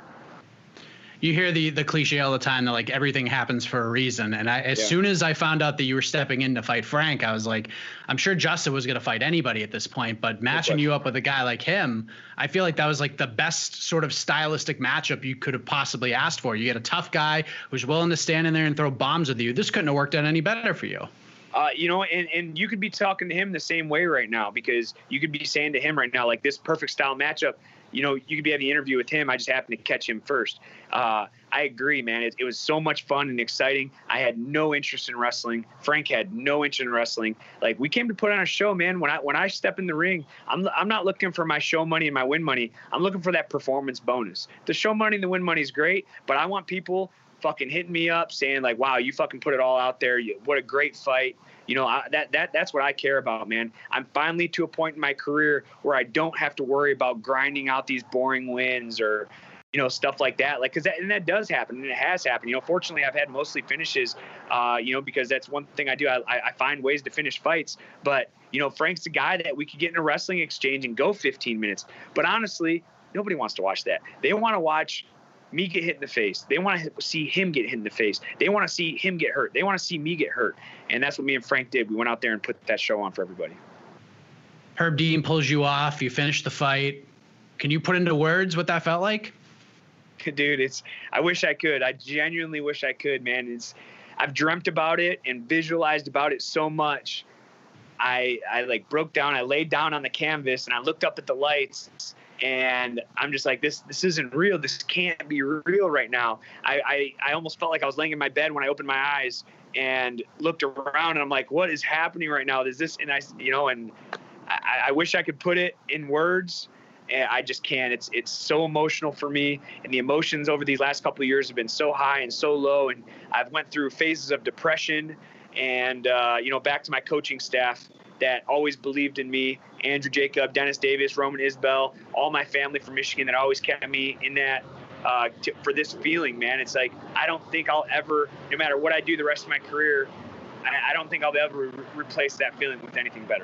You hear the the cliche all the time that like everything happens for a reason. And I, as yeah. soon as I found out that you were stepping in to fight Frank, I was like, I'm sure Justin was going to fight anybody at this point, but matching you up with a guy like him, I feel like that was like the best sort of stylistic matchup you could have possibly asked for. You get a tough guy who's willing to stand in there and throw bombs with you. This couldn't have worked out any better for you. Uh, you know, and, and you could be talking to him the same way right now, because you could be saying to him right now, like this perfect style matchup, you know, you could be having an interview with him. I just happened to catch him first. Uh, I agree, man. It, it was so much fun and exciting. I had no interest in wrestling. Frank had no interest in wrestling. Like we came to put on a show, man. When I, when I step in the ring, I'm, I'm not looking for my show money and my win money. I'm looking for that performance bonus. The show money and the win money is great, but I want people fucking hitting me up saying like, wow, you fucking put it all out there. You, what a great fight. You know, I, that that that's what I care about, man. I'm finally to a point in my career where I don't have to worry about grinding out these boring wins or, you know, stuff like that. Like, cause that, and that does happen, and it has happened. You know, fortunately, I've had mostly finishes, uh, you know, because that's one thing I do. I, I find ways to finish fights. But, you know, Frank's the guy that we could get in a wrestling exchange and go fifteen minutes. But honestly, nobody wants to watch that. They want to watch me get hit in the face. They want to see him get hit in the face. They want to see him get hurt. They want to see me get hurt. And that's what me and Frank did. We went out there and put that show on for everybody. Herb Dean pulls you off. You finish the fight. Can you put into words what that felt like? Dude, it's, I wish I could. I genuinely wish I could, man. It's, I've dreamt about it and visualized about it so much. I, I like broke down, I laid down on the canvas and I looked up at the lights. And I'm just like, this this isn't real. This can't be real right now. I, I, I almost felt like I was laying in my bed when I opened my eyes and looked around. And I'm like, what is happening right now? Is this, and I, you know, and I, I wish I could put it in words. And I just can't. It's it's so emotional for me. And the emotions over these last couple of years have been so high and so low. And I've went through phases of depression. And, uh, you know, back to my coaching staff that always believed in me, Andrew Jacob, Dennis Davis, Roman Isbell, all my family from Michigan that always kept me in that uh, to, for this feeling, man. It's like, I don't think I'll ever, no matter what I do the rest of my career, I, I don't think I'll ever re- replace that feeling with anything better.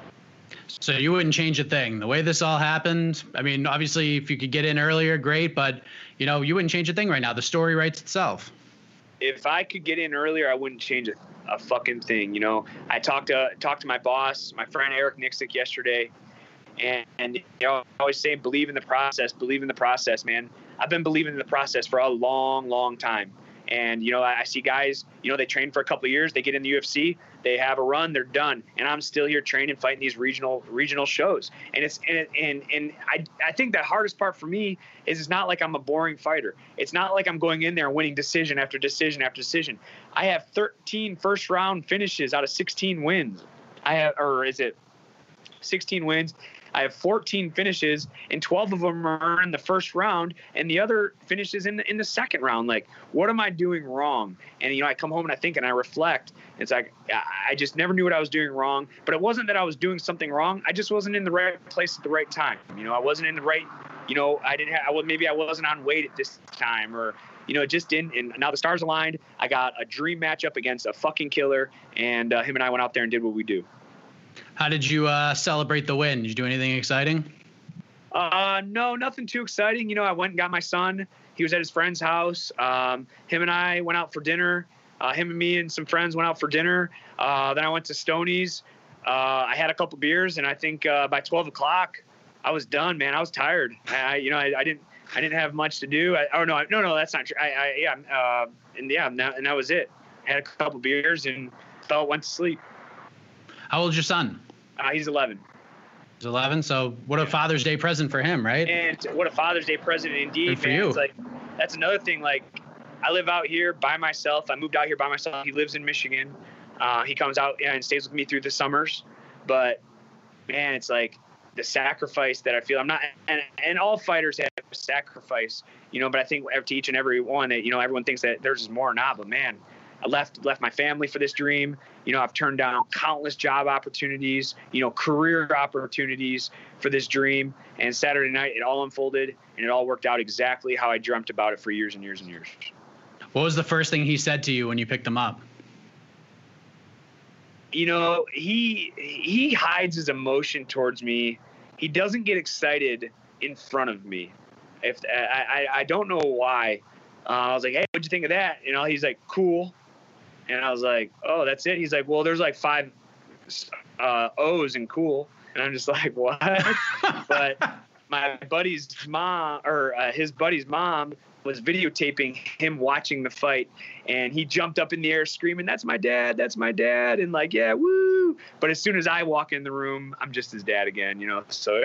So you wouldn't change a thing. The way this all happened, I mean, obviously, if you could get in earlier, great. But, you know, you wouldn't change a thing right now. The story writes itself. If I could get in earlier, I wouldn't change a, a fucking thing. You know, I talked to talked to my boss, my friend Eric Nixick yesterday, and, and you know, I always say, believe in the process, believe in the process, man. I've been believing in the process for a long, long time. And, you know, I, I see guys, you know, they train for a couple of years, they get in the U F C, they have a run, they're done. And I'm still here training, fighting these regional regional shows. And it's and and, and I, I think the hardest part for me is it's not like I'm a boring fighter. It's not like I'm going in there and winning decision after decision after decision. I have thirteen first round finishes out of sixteen wins. I have, or is it sixteen wins? I have fourteen finishes, and twelve of them are in the first round, and the other finishes in the in the second round. Like, what am I doing wrong? And, you know, I come home and I think and I reflect. It's like, I just never knew what I was doing wrong. But it wasn't that I was doing something wrong. I just wasn't in the right place at the right time. You know, I wasn't in the right, you know, I didn't have, I, maybe I wasn't on weight at this time, or, you know, it just didn't. And now the stars aligned. I got a dream matchup against a fucking killer, and uh, him and I went out there and did what we do. How did you uh, celebrate the win? Did you do anything exciting? Uh, no, nothing too exciting. You know, I went and got my son. He was at his friend's house. Um, him and I went out for dinner. Uh, him and me and some friends went out for dinner. Uh, then I went to Stoney's. Uh, I had a couple beers, and I think uh, by twelve o'clock, I was done, man. I was tired. I, you know, I, I didn't, I didn't have much to do. I, oh no, no, no, that's not true. I, I yeah, uh, and yeah, and that, and that was it. I had a couple beers and felt went to sleep. How old's your son? Uh, he's eleven. He's eleven. So what a Father's Day present for him, right? And what a Father's Day present indeed, Good for man. you. It's like, that's another thing. Like, I live out here by myself. I moved out here by myself. He lives in Michigan. Uh, he comes out and stays with me through the summers. But man, it's like the sacrifice that I feel. I'm not, and, and all fighters have sacrifice, you know. But I think to each and every one, that, you know, everyone thinks that theirs is more or not. But man, I left left my family for this dream. You know, I've turned down countless job opportunities, you know, career opportunities for this dream. And Saturday night, it all unfolded, and it all worked out exactly how I dreamt about it for years and years and years. What was the first thing he said to you when you picked him up? You know, he he hides his emotion towards me. He doesn't get excited in front of me. If I I, I don't know why. Uh, I was like, hey, what'd you think of that? You know, he's like, cool. And I was like, oh, that's it? He's like, well, there's like five uh, O's in cool. And I'm just like, what? But my buddy's mom, or uh, his buddy's mom, was videotaping him watching the fight. And he jumped up in the air screaming, that's my dad, that's my dad. And like, yeah, woo. But as soon as I walk in the room, I'm just his dad again, you know, so.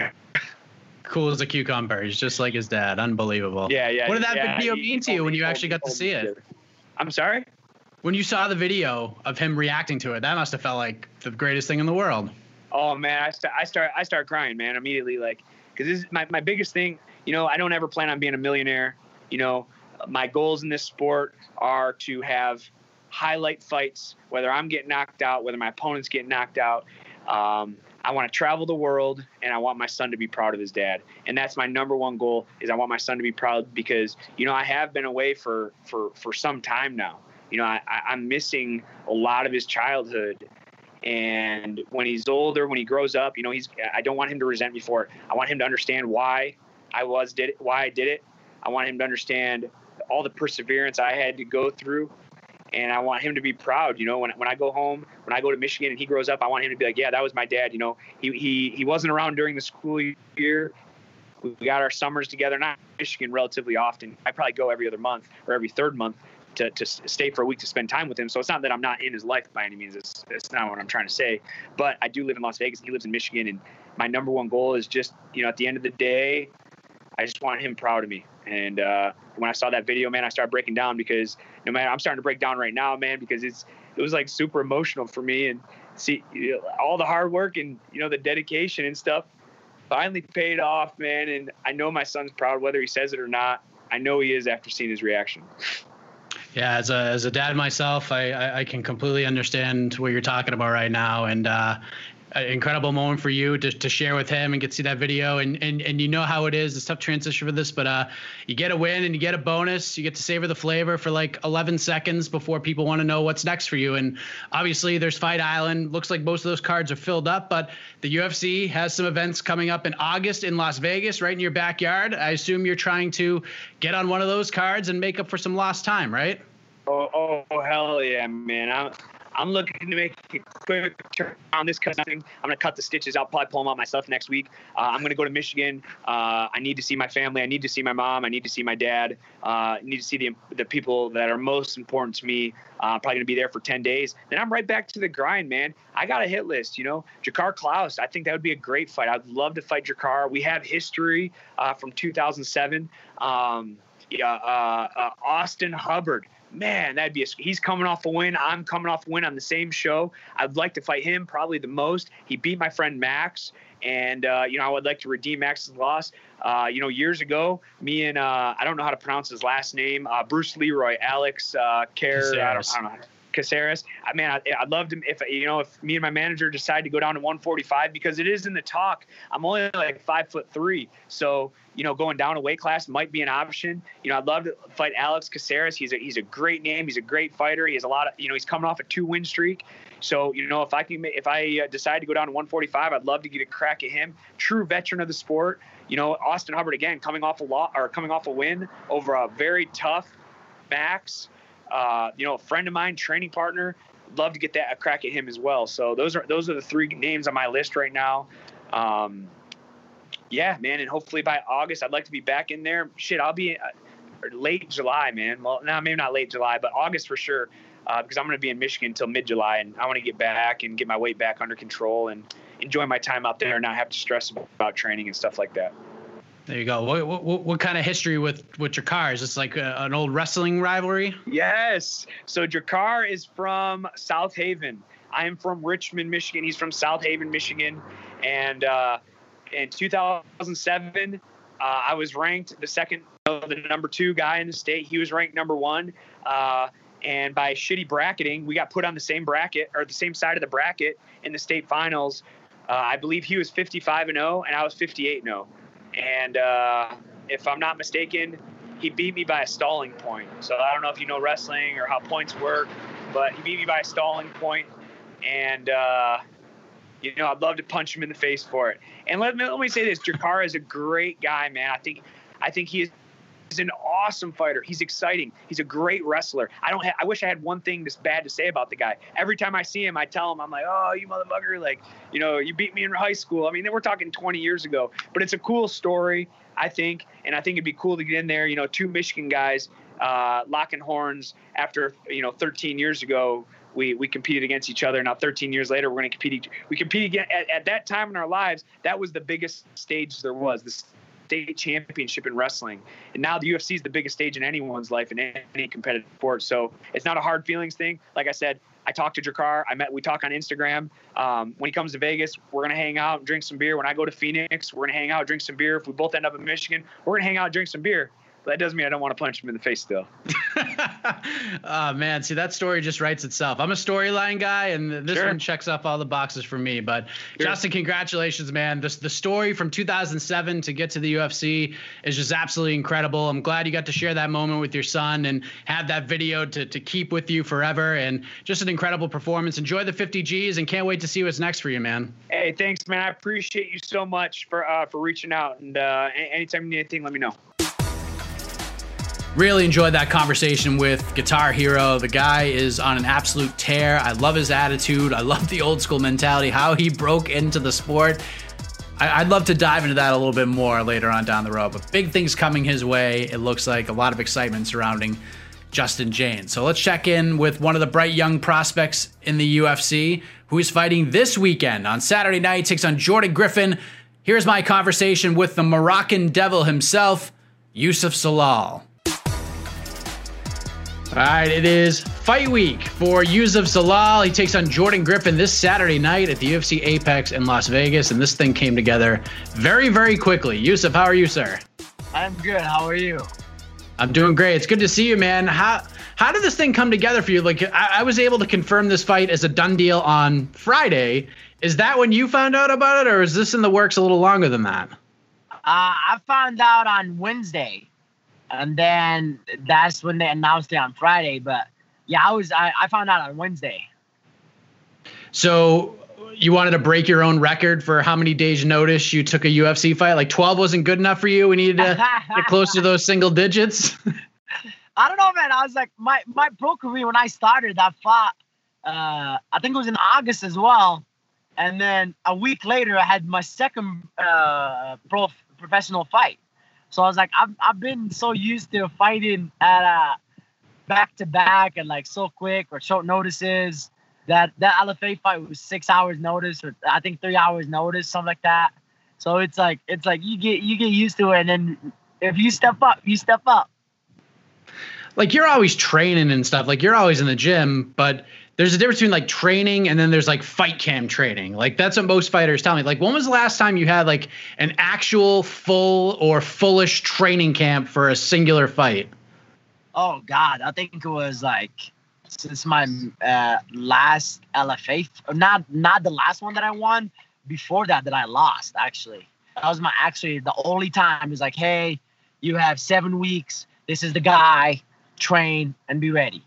Cool as a cucumber. He's just like his dad. Unbelievable. Yeah, yeah. What did that yeah, video he, mean to you when you actually got to see it? I'm sorry? When you saw the video of him reacting to it, that must have felt like the greatest thing in the world. Oh man, I start, I start, I start crying, man, immediately. Like, cause this is my, my biggest thing. You know, I don't ever plan on being a millionaire. You know, my goals in this sport are to have highlight fights, whether I'm getting knocked out, whether my opponent's getting knocked out. Um, I want to travel the world, and I want my son to be proud of his dad. And that's my number one goal, is I want my son to be proud, because, you know, I have been away for, for, for some time now. You know, I, I'm missing a lot of his childhood. And when he's older, when he grows up, you know, he's, I don't want him to resent me for it. I want him to understand why I was, did it, why I did it. I want him to understand all the perseverance I had to go through. And I want him to be proud. You know, when, when I go home, when I go to Michigan and he grows up, I want him to be like, yeah, that was my dad. You know, he, he, he wasn't around during the school year. We got our summers together, not Michigan relatively often. I probably go every other month or every third month to, to stay for a week to spend time with him. So it's not that I'm not in his life by any means. It's, it's not what I'm trying to say. But I do live in Las Vegas. He lives in Michigan. And my number one goal is just, you know, at the end of the day, I just want him proud of me. And uh, when I saw that video, man, I started breaking down, because no matter, I'm starting to break down right now, man, because it's it was like super emotional for me. And see, you know, all the hard work and, you know, the dedication and stuff finally paid off, man. And I know my son's proud, whether he says it or not. I know he is after seeing his reaction. Yeah, as a as a dad myself, I, I, I can completely understand what you're talking about right now. And uh, an incredible moment for you to, to share with him and get to see that video. And, and, and you know how it is. It's a tough transition for this, but uh, you get a win and you get a bonus. You get to savor the flavor for like eleven seconds before people want to know what's next for you. And obviously there's Fight Island. Looks like most of those cards are filled up, but the U F C has some events coming up in August in Las Vegas, right in your backyard. I assume you're trying to get on one of those cards and make up for some lost time, right? Oh, oh hell yeah, man. I'm, I'm looking to make a quick turn on this cutting. I'm going to cut the stitches. I'll probably pull them out myself next week. Uh, I'm going to go to Michigan. Uh, I need to see my family. I need to see my mom. I need to see my dad. Uh, I need to see the the people that are most important to me. Uh, I'm probably going to be there for ten days. Then I'm right back to the grind, man. I got a hit list, you know. Jakar Klaus, I think that would be a great fight. I'd love to fight Jakar. We have history uh, from two thousand seven. Um, yeah, uh, uh, Austin Hubbard. Man, that'd be a, he's coming off a win. I'm coming off a win on the same show. I'd like to fight him probably the most. He beat my friend Max, and uh, you know, I would like to redeem Max's loss. Uh, you know, years ago, me and uh, I don't know how to pronounce his last name. Uh, Bruce Leroy, Alex uh, Care. I don't, I don't know. Caceres. I mean, I, I'd love to, if, you know, if me and my manager decide to go down to one forty-five, because it is in the talk. I'm only like five foot three. So, you know, going down a weight class might be an option. You know, I'd love to fight Alex Caceres. He's a, he's a great name. He's a great fighter. He has a lot of, you know, he's coming off a two win streak. So, you know, if I can, if I uh, decide to go down to one forty-five, I'd love to get a crack at him. True veteran of the sport. You know, Austin Hubbard, again, coming off a lot or coming off a win over a very tough Max. Uh, you know, a friend of mine, training partner, love to get that a crack at him as well. So those are those are the three names on my list right now. Um, yeah, man, and hopefully by August, I'd like to be back in there. Shit, I'll be uh, late July, man. Well, no, maybe not late July, but August for sure, uh, because I'm going to be in Michigan until mid-July, and I want to get back and get my weight back under control and enjoy my time out there and not have to stress about training and stuff like that. There you go. What, what, what kind of history with, with Jakar? Is this like a, an old wrestling rivalry? Yes. So Jakar is from South Haven. I am from Richmond, Michigan. He's from South Haven, Michigan. And uh, in two thousand seven, uh, I was ranked the second, uh, the number two guy in the state. He was ranked number one. Uh, and by shitty bracketing, we got put on the same bracket or the same side of the bracket in the state finals. Uh, I believe he was fifty-five and oh, and I was fifty-eight and oh. And uh, if I'm not mistaken, he beat me by a stalling point. So I don't know if you know wrestling or how points work, but he beat me by a stalling point. And, uh, you know, I'd love to punch him in the face for it. And let me, let me say this, Jakar is a great guy, man. I think I think he is he's an awesome fighter. He's exciting. He's a great wrestler. I don't. Ha- I wish I had one thing this bad to say about the guy. Every time I see him, I tell him, I'm like, oh, you motherfucker, like, you know, you beat me in high school. I mean, we're talking twenty years ago, but it's a cool story, I think, and I think it'd be cool to get in there. You know, two Michigan guys uh, locking horns after, you know, thirteen years ago. We we competed against each other. Now, thirteen years later, we're going to compete. We compete again. At, at that time in our lives, that was the biggest stage there was. This state championship in wrestling, and now the U F C is the biggest stage in anyone's life in any competitive sport. So it's not a hard feelings thing. Like I said, I talked to Jakar. I met. We talk on Instagram. Um, when he comes to Vegas, we're gonna hang out and drink some beer. When I go to Phoenix, we're gonna hang out, drink some beer. If we both end up in Michigan, we're gonna hang out, and drink some beer. But that doesn't mean I don't want to punch him in the face still. Oh, man. See, that story just writes itself. I'm a storyline guy, and this Sure. one checks off all the boxes for me. But, Sure. Justin, congratulations, man. This, the story from two thousand seven to get to the U F C is just absolutely incredible. I'm glad you got to share that moment with your son and have that video to, to keep with you forever. And just an incredible performance. Enjoy the fifty G's, and can't wait to see what's next for you, man. Hey, thanks, man. I appreciate you so much for uh, for reaching out. And uh, anytime you need anything, let me know. Really enjoyed that conversation with Guitar Hero. The guy is on an absolute tear. I love his attitude. I love the old school mentality, how he broke into the sport. I, I'd love to dive into that a little bit more later on down the road, but big things coming his way. It looks like a lot of excitement surrounding Justin Jaynes. So let's check in with one of the bright young prospects in the U F C who is fighting this weekend. On Saturday night, takes on Jordan Griffin. Here's my conversation with the Moroccan devil himself, Youssef Zalal. All right, it is fight week for Youssef Zalal. He takes on Jordan Griffin this Saturday night at the U F C Apex in Las Vegas, and this thing came together very, very quickly. Youssef, how are you, sir? I'm good. How are you? I'm doing great. It's good to see you, man. How how did this thing come together for you? Like, I, I was able to confirm this fight as a done deal on Friday, Is that when you found out about it, or is this in the works a little longer than that? Uh, I found out on Wednesday, and then that's when they announced it on Friday. But yeah, I was I, I found out on Wednesday. So you wanted to break your own record for how many days notice you took a U F C fight? Like twelve wasn't good enough for you? We needed to get close to those single digits? I don't know, man. I was like, my, my pro career, when I started, I fought, uh, I think it was in August as well. And then a week later, I had my second uh, pro professional fight. So I was like, I've, I've been so used to fighting at uh, back-to-back and like so quick or short notices. That that L F A fight was six hours notice, or I think three hours notice, something like that. So it's like it's like you get you get used to it, and then if you step up, you step up. Like you're always training and stuff. Like you're always in the gym, but there's a difference between like training and then there's like fight camp training. Like that's what most fighters tell me. Like when was the last time you had like an actual full or fullish training camp for a singular fight? Oh God, I think it was like. Since my uh, last L F A, not not the last one that I won, before that that I lost, actually. That was my actually the only time. It was like, hey, you have seven weeks. This is the guy. Train and be ready.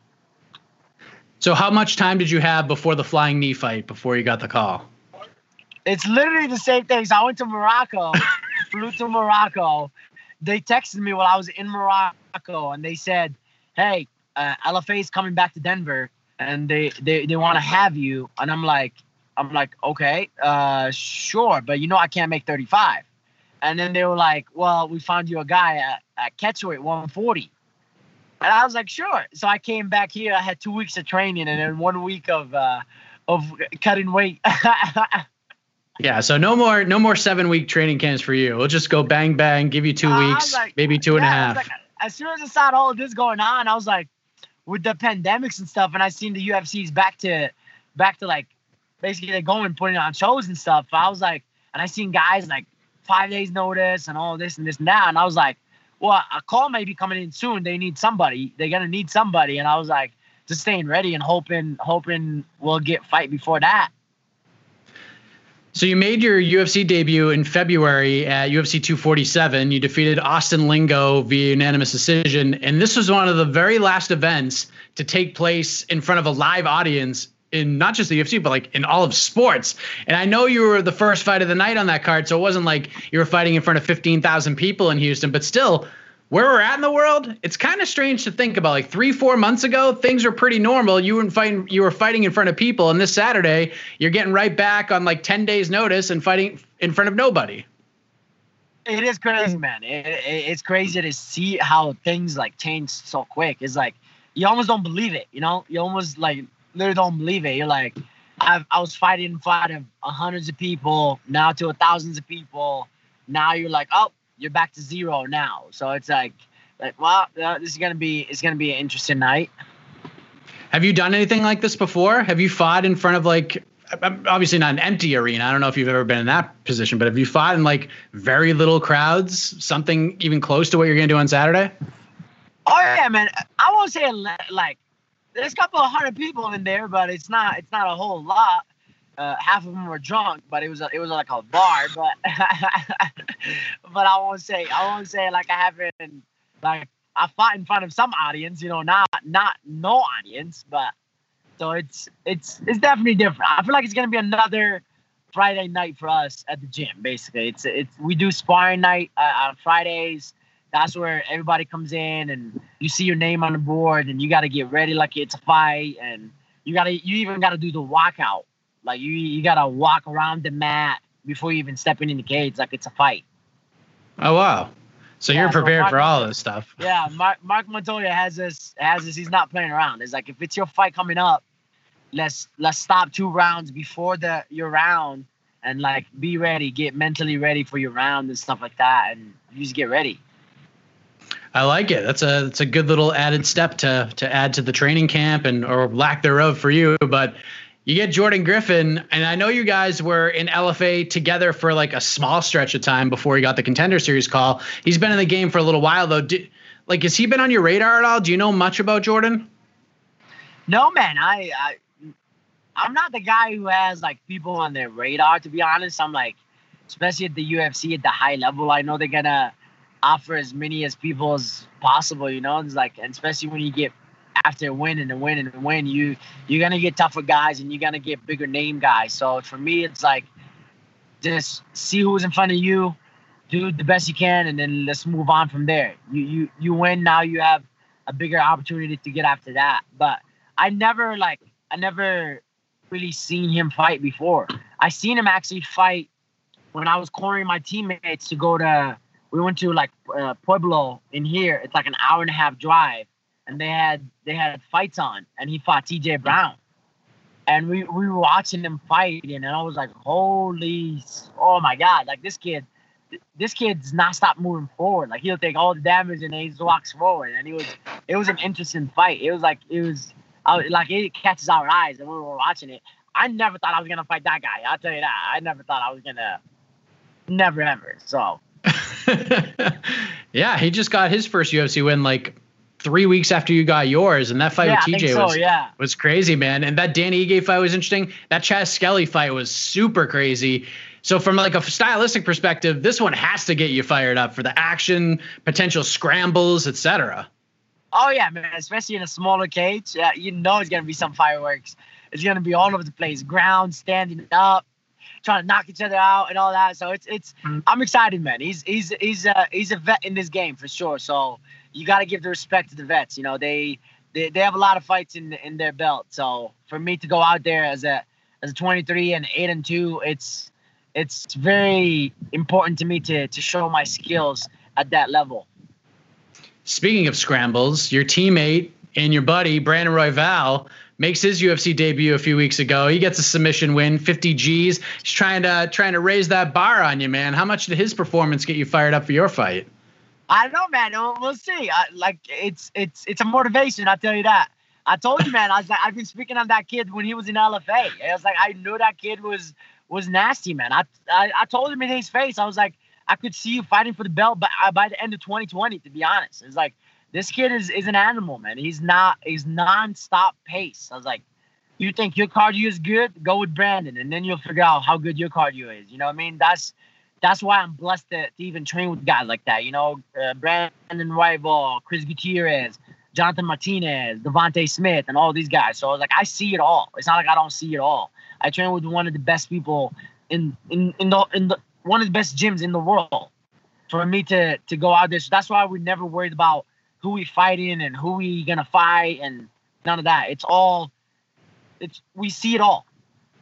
So how much time did you have before the flying knee fight, before you got the call? It's literally the same thing. So I went to Morocco, flew to Morocco. They texted me while I was in Morocco, and they said, hey, Uh, L F A is coming back to Denver, and they they, they want to have you. And I'm like, I'm like, okay, uh, sure, but you know I can't make thirty-five. And then they were like, well, we found you a guy at, at catchweight one forty. And I was like, sure. So I came back here. I had two weeks of training and then one week of uh, of cutting weight. Yeah, so no more no more seven week training camps for you. We'll just go bang bang, give you two uh, weeks, like, maybe two and yeah, a half. Like, as soon as I saw all of this going on, I was like, with the pandemics and stuff, and I seen the U F C's back to, back to like, basically they're going putting on shows and stuff. I was like, and I seen guys like five days notice and all this and this and that, and I was like, well, a call may be coming in soon. They need somebody. They're gonna need somebody, and I was like, just staying ready and hoping, hoping we'll get fight before that. So you made your U F C debut in February at U F C two forty-seven. You defeated Austin Lingo via unanimous decision. And this was one of the very last events to take place in front of a live audience in not just the U F C, but like in all of sports. And I know you were the first fight of the night on that card, so it wasn't like you were fighting in front of fifteen thousand people in Houston, but still, where we're at in the world, it's kind of strange to think about. Like three, four months ago, things were pretty normal. You were fighting, you were fighting in front of people, and this Saturday, you're getting right back on like ten days notice and fighting in front of nobody. It is crazy, man. It, it, it's crazy to see how things like change so quick. It's like you almost don't believe it, you know? You almost like literally don't believe it. You're like, I've, I was fighting in front of hundreds of people, now to thousands of people. Now you're like, oh, you're back to zero now. So it's like, like, well, uh, this is gonna be, it's gonna be an interesting night. Have you done anything like this before? Have you fought in front of like, obviously not an empty arena? I don't know if you've ever been in that position, but have you fought in like very little crowds, something even close to what you're gonna do on Saturday? Oh yeah, man. I won't say like, there's a couple of hundred people in there, but it's not, it's not a whole lot. Uh, half of them were drunk, but it was a, it was like a bar. But but I won't say I won't say like I haven't like I fought in front of some audience, you know, not not no audience, but so it's it's it's definitely different. I feel like it's gonna be another Friday night for us at the gym. Basically, it's it's we do sparring night uh, on Fridays. That's where everybody comes in and you see your name on the board and you got to get ready like it's a fight, and you gotta you even got to do the walkout. Like, you you got to walk around the mat before you even step in the cage like it's a fight. Oh, wow. So yeah, you're prepared so Mark, for all this stuff. Yeah, Mark, Mark Montoya has this, has this, he's not playing around. It's like, if it's your fight coming up, let's let's stop two rounds before the your round and, like, be ready, get mentally ready for your round and stuff like that, and you just get ready. I like it. That's a that's a good little added step to to add to the training camp and or lack thereof for you, but you get Jordan Griffin, and I know you guys were in L F A together for like a small stretch of time before he got the Contender Series call. He's been in the game for a little while, though. Do, like, has he been on your radar at all? Do you know much about Jordan? No, man. I, I I'm not the guy who has like people on their radar, to be honest. I'm like, especially at the U F C at the high level, I know they're gonna offer as many as people as possible, you know. It's like, and especially when you get after winning and winning and win, you you're gonna get tougher guys and you're gonna get bigger name guys. So for me, it's like just see who's in front of you, do the best you can, and then let's move on from there. You you you win, now you have a bigger opportunity to get after that. But I never like I never really seen him fight before. I seen him actually fight when I was cornering my teammates to go to. We went to like uh, Pueblo in here. It's like an hour and a half drive, and they had they had fights on, and he fought T J Brown, and we we were watching him fight, and I was like, holy, oh my god, like this kid, this kid's not stop moving forward. Like he'll take all the damage and then he just walks forward, and it was it was an interesting fight. It was like it was uh, like it catches our eyes, and we were watching it. I never thought I was gonna fight that guy. I'll tell you that. I never thought I was gonna, never ever. So. Yeah, he just got his first U F C win like three weeks after you got yours, and that fight yeah, with T J so, was yeah. was crazy, man. And that Danny Ige fight was interesting. That Chaz Skelly fight was super crazy. So from like a stylistic perspective, this one has to get you fired up for the action, potential scrambles, et cetera. Oh yeah, man! Especially in a smaller cage, yeah, you know it's gonna be some fireworks. It's gonna be all over the place, ground, standing up, trying to knock each other out and all that. So it's it's mm-hmm. I'm excited, man. He's he's he's a he's a vet in this game for sure. So you got to give the respect to the vets. You know, they, they they have a lot of fights in in their belt. So for me to go out there as a as a twenty-three and eight and two, it's it's very important to me to to show my skills at that level. Speaking of scrambles, your teammate and your buddy Brandon Royval makes his U F C debut a few weeks ago. He gets a submission win, fifty G's. He's trying to trying to raise that bar on you, man. How much did his performance get you fired up for your fight? I don't know, man. We'll see. I, like it's it's it's a motivation. I'll tell you that. I told you, man. I was like, I've been speaking on that kid when he was in L F A. I was like, I knew that kid was was nasty, man. I I, I told him in his face. I was like, I could see you fighting for the belt, but by the end of twenty twenty, to be honest, it's like. This kid is, is an animal, man. He's not he's non-stop pace. I was like, you think your cardio is good? Go with Brandon, and then you'll figure out how good your cardio is. You know what I mean? That's that's why I'm blessed to, to even train with guys like that. You know, uh, Brandon Royval, Chris Gutierrez, Jonathan Martinez, Devontae Smith, and all these guys. So I was like, I see it all. It's not like I don't see it all. I train with one of the best people in in in the in the one of the best gyms in the world. For me to to go out there, so that's why we never worried about who we fighting and who we gonna fight and none of that. It's all, it's we see it all.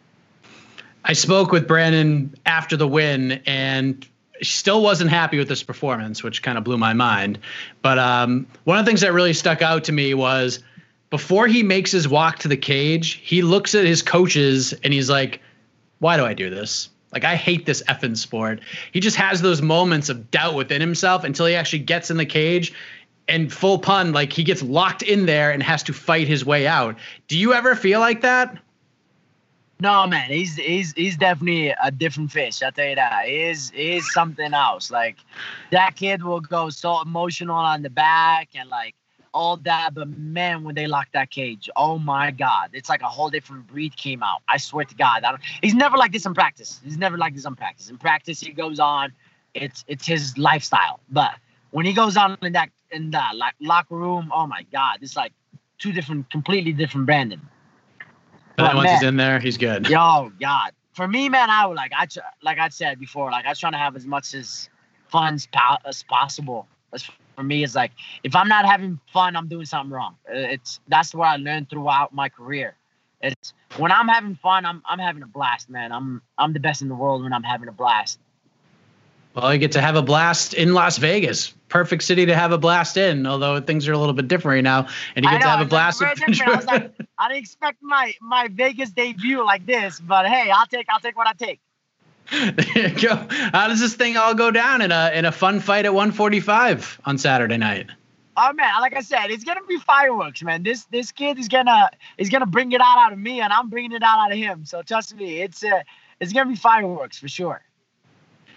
I spoke with Brandon after the win and still wasn't happy with this performance, which kind of blew my mind. But um, one of the things that really stuck out to me was before he makes his walk to the cage, he looks at his coaches and he's like, why do I do this? Like, I hate this effing sport. He just has those moments of doubt within himself until he actually gets in the cage. And full pun, like he gets locked in there and has to fight his way out. Do you ever feel like that? No, man. He's he's he's definitely a different fish. I'll tell you that. He is he is something else. Like that kid will go so emotional on the back and like all that. But man, when they lock that cage, oh my God, it's like a whole different breed came out. I swear to God, I don't, he's never like this in practice. He's never like this in practice. In practice, he goes on. It's it's his lifestyle. But when he goes on in that in that like locker room, oh my God, it's like two different, completely different Brandon. But, but once man, he's in there, he's good. Yo, God, for me, man, I would like I like I said before, like I was trying to have as much as fun as, po- as possible. As for me, it's like if I'm not having fun, I'm doing something wrong. It's that's what I learned throughout my career. It's when I'm having fun, I'm I'm having a blast, man. I'm I'm the best in the world when I'm having a blast. Well, you get to have a blast in Las Vegas. Perfect city to have a blast in, although things are a little bit different right now. And you get know, to have a blast. Like with I was like, I didn't expect my, my Vegas debut like this, but hey, I'll take I'll take what I take. There you go. How does this thing all go down in a in a fun fight at one forty-five on Saturday night? Oh man, like I said, it's gonna be fireworks, man. This this kid is gonna is gonna bring it out out of me, and I'm bringing it out out of him. So trust me, it's uh, it's gonna be fireworks for sure.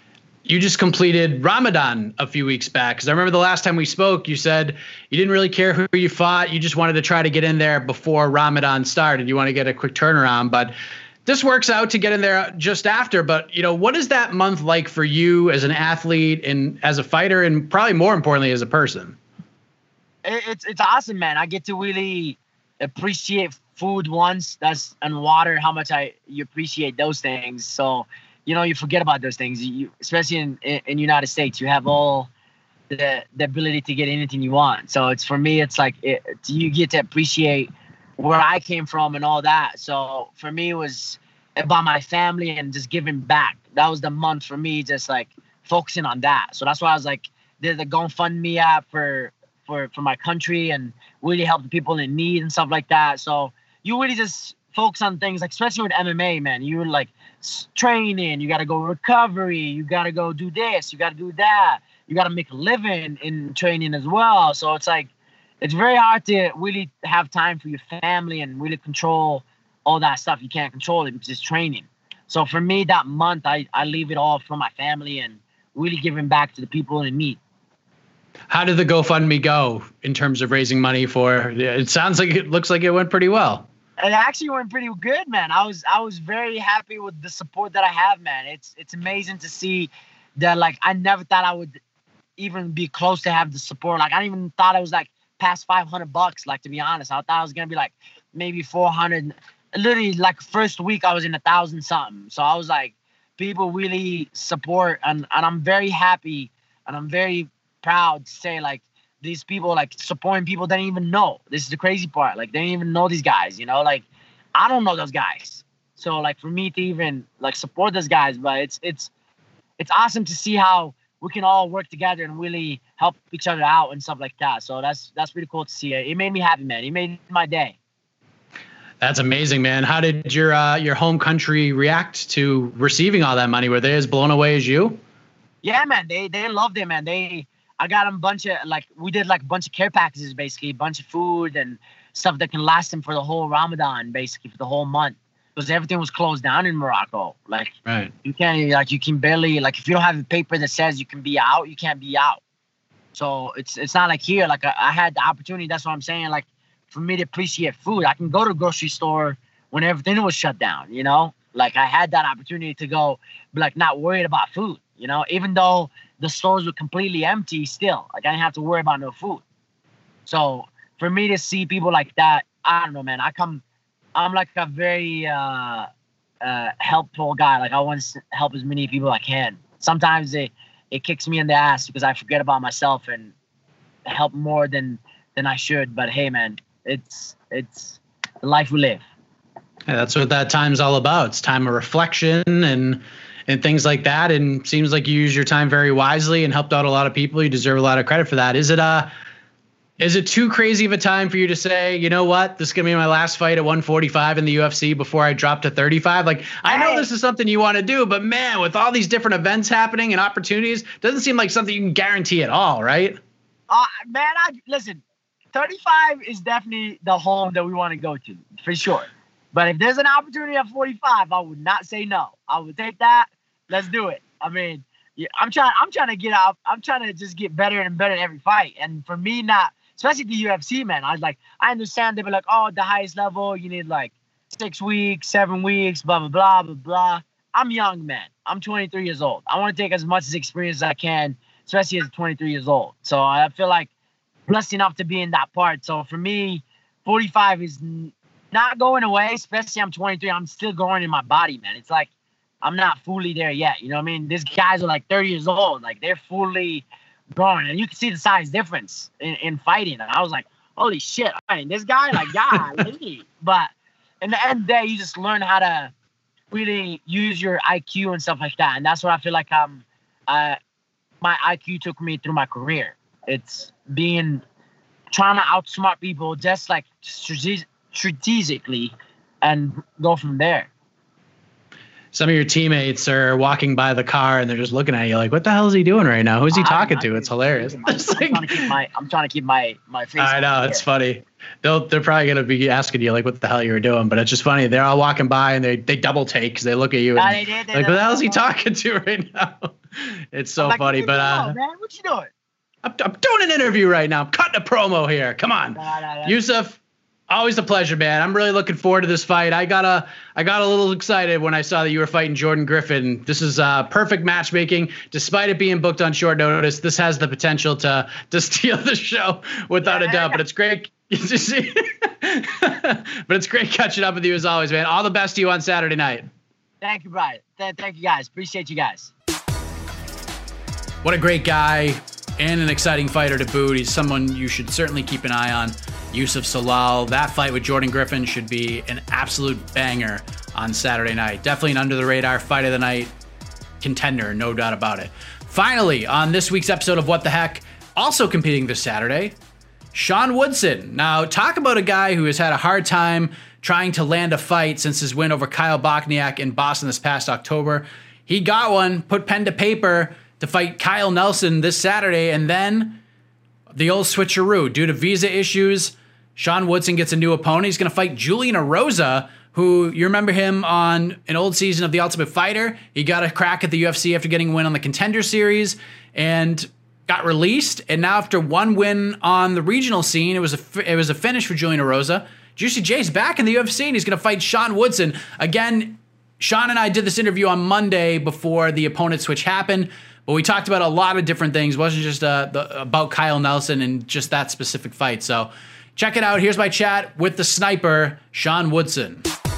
You just completed Ramadan a few weeks back, because I remember the last time we spoke, you said you didn't really care who you fought. You just wanted to try to get in there before Ramadan started. You want to get a quick turnaround, but this works out to get in there just after. But, you know, what is that month like for you as an athlete and as a fighter, and probably more importantly as a person? It's it's awesome, man. I get to really appreciate food once, that's and water, how much I you appreciate those things. So, you know, you forget about those things. You, especially in in United States, you have all the the ability to get anything you want. So it's for me, it's like it, you get to appreciate where I came from and all that. So for me, it was about my family and just giving back. That was the month for me, just like focusing on that. So that's why I was like, did the GoFundMe app for for for my country and really help the people in need and stuff like that. So you really just focus on things like, especially with M M A, man, you're like training, you got to go recovery, you got to go do this, you got to do that, you got to make a living in training as well. So it's like, it's very hard to really have time for your family and really control all that stuff. You can't control it because it's training. So for me, that month, I, I leave it all for my family and really giving back to the people in need. How did the GoFundMe go in terms of raising money for? It sounds like it looks like it went pretty well. It actually went pretty good, man. I was I was very happy with the support that I have, man. It's it's amazing to see that. Like, I never thought I would even be close to have the support. Like, I didn't even thought I was like past five hundred bucks. Like, to be honest, I thought I was gonna be like maybe four hundred. Literally, like first week I was in a thousand something. So I was like, people really support, and and I'm very happy, and I'm very proud to say, like, these people like supporting people they didn't even know. This is the crazy part. Like, they didn't even know these guys, you know, like I don't know those guys. So like for me to even like support those guys, but it's it's it's awesome to see how we can all work together and really help each other out and stuff like that. So that's that's pretty cool to see. It made me happy, man. It made my day. That's amazing, man. How did your uh, your home country react to receiving all that money? Were they as blown away as you? Yeah, man. They they loved it, man. They I got them a bunch of, like, we did like a bunch of care packages, basically, a bunch of food and stuff that can last them for the whole Ramadan, basically, for the whole month. Because everything was closed down in Morocco. Like, right. you can't, like, you can barely, like, if you don't have a paper that says you can be out, you can't be out. So it's it's not like here. Like, I, I had the opportunity, that's what I'm saying, like, for me to appreciate food. I can go to the grocery store when everything was shut down, you know? Like, I had that opportunity to go, but, like, not worried about food, you know? Even though the stores were completely empty still. Like, I didn't have to worry about no food. So for me to see people like that, I don't know, man. I come, I'm like a very uh, uh, helpful guy. Like, I want to help as many people as I can. Sometimes it, it kicks me in the ass because I forget about myself and help more than, than I should. But hey, man, it's, it's the life we live. Yeah, that's what that time's all about. It's time of reflection and and things like that. And seems like you use your time very wisely and helped out a lot of people. You deserve a lot of credit for that. Is it uh is it too crazy of a time for you to say, you know what, this is gonna be my last fight at one forty-five in the U F C before I drop to thirty-five? Like, I know this is something you want to do, but man, with all these different events happening and opportunities, doesn't seem like something you can guarantee at all, right? Uh man, I listen, thirty-five is definitely the home that we want to go to, for sure. But if there's an opportunity at forty-five, I would not say no. I would take that. Let's do it. I mean, yeah, I'm trying. I'm trying to get out. I'm trying to just get better and better in every fight. And for me, not especially the U F C, man. I was like, I understand they were like, oh, the highest level, you need like six weeks, seven weeks, blah blah blah blah blah. I'm young, man. I'm twenty-three years old. I want to take as much experience as I can, especially as twenty-three years old. So I feel like blessed enough to be in that part. So for me, forty-five is not going away, especially I'm twenty-three. I'm still growing in my body, man. It's like I'm not fully there yet. You know what I mean? These guys are like thirty years old. Like, they're fully growing. And you can see the size difference in, in fighting. And I was like, holy shit. I mean, this guy, like, golly. But in the end of the day, you just learn how to really use your I Q and stuff like that. And that's what I feel like um, uh, my I Q took me through my career. It's being, trying to outsmart people just like strategic. strategically and go from there. some of your teammates are walking by the car and they're just looking at you like, what the hell is he doing right now? Who's he talking to? It's hilarious. I'm, It's like, trying to keep my I'm trying to keep my my face. I know, it's funny. They'll, they're probably going to be asking you like what the hell you were doing, but it's just funny. They're all walking by and they, they double take because they look at you and No, they did, they like, did. what the hell is he talking to right now? It's so Like, funny, what but you uh, doing, man, what you doing? I'm, I'm doing an interview right now. I'm cutting a promo here. Come on. Nah, nah, nah. Yusuf, always a pleasure, man. I'm really looking forward to this fight. I got a, I got a little excited when I saw that you were fighting Jordan Griffin. This is uh, perfect matchmaking. Despite it being booked on short notice, this has the potential to to steal the show without a doubt. But it's great to see. But it's great catching up with you as always, man. All the best to you on Saturday night. Thank you, Brian. Th- thank you, guys. Appreciate you guys. What a great guy and an exciting fighter to boot. He's someone you should certainly keep an eye on. Yusuf Salal. That fight with Jordan Griffin should be an absolute banger on Saturday night. Definitely an under-the-radar fight of the night contender, no doubt about it. Finally, on this week's episode of What the Heck, also competing this Saturday, Sean Woodson. Now, talk about a guy who has had a hard time trying to land a fight since his win over Kyle Bochniak in Boston this past October. He got one, put pen to paper to fight Kyle Nelson this Saturday, and then the old switcheroo. Due to visa issues, Sean Woodson gets a new opponent. He's going to fight Julian Erosa, who you remember him on an old season of The Ultimate Fighter. He got a crack at the U F C after getting a win on the Contender Series and got released. And now after one win on the regional scene, it was a, it was a finish for Julian Erosa. Juicy J's back in the U F C, and he's going to fight Sean Woodson. Again, Sean and I did this interview on Monday before the opponent switch happened, but we talked about a lot of different things. It wasn't just uh, the, about Kyle Nelson and just that specific fight. So check it out. Here's my chat with the sniper, Sean Woodson.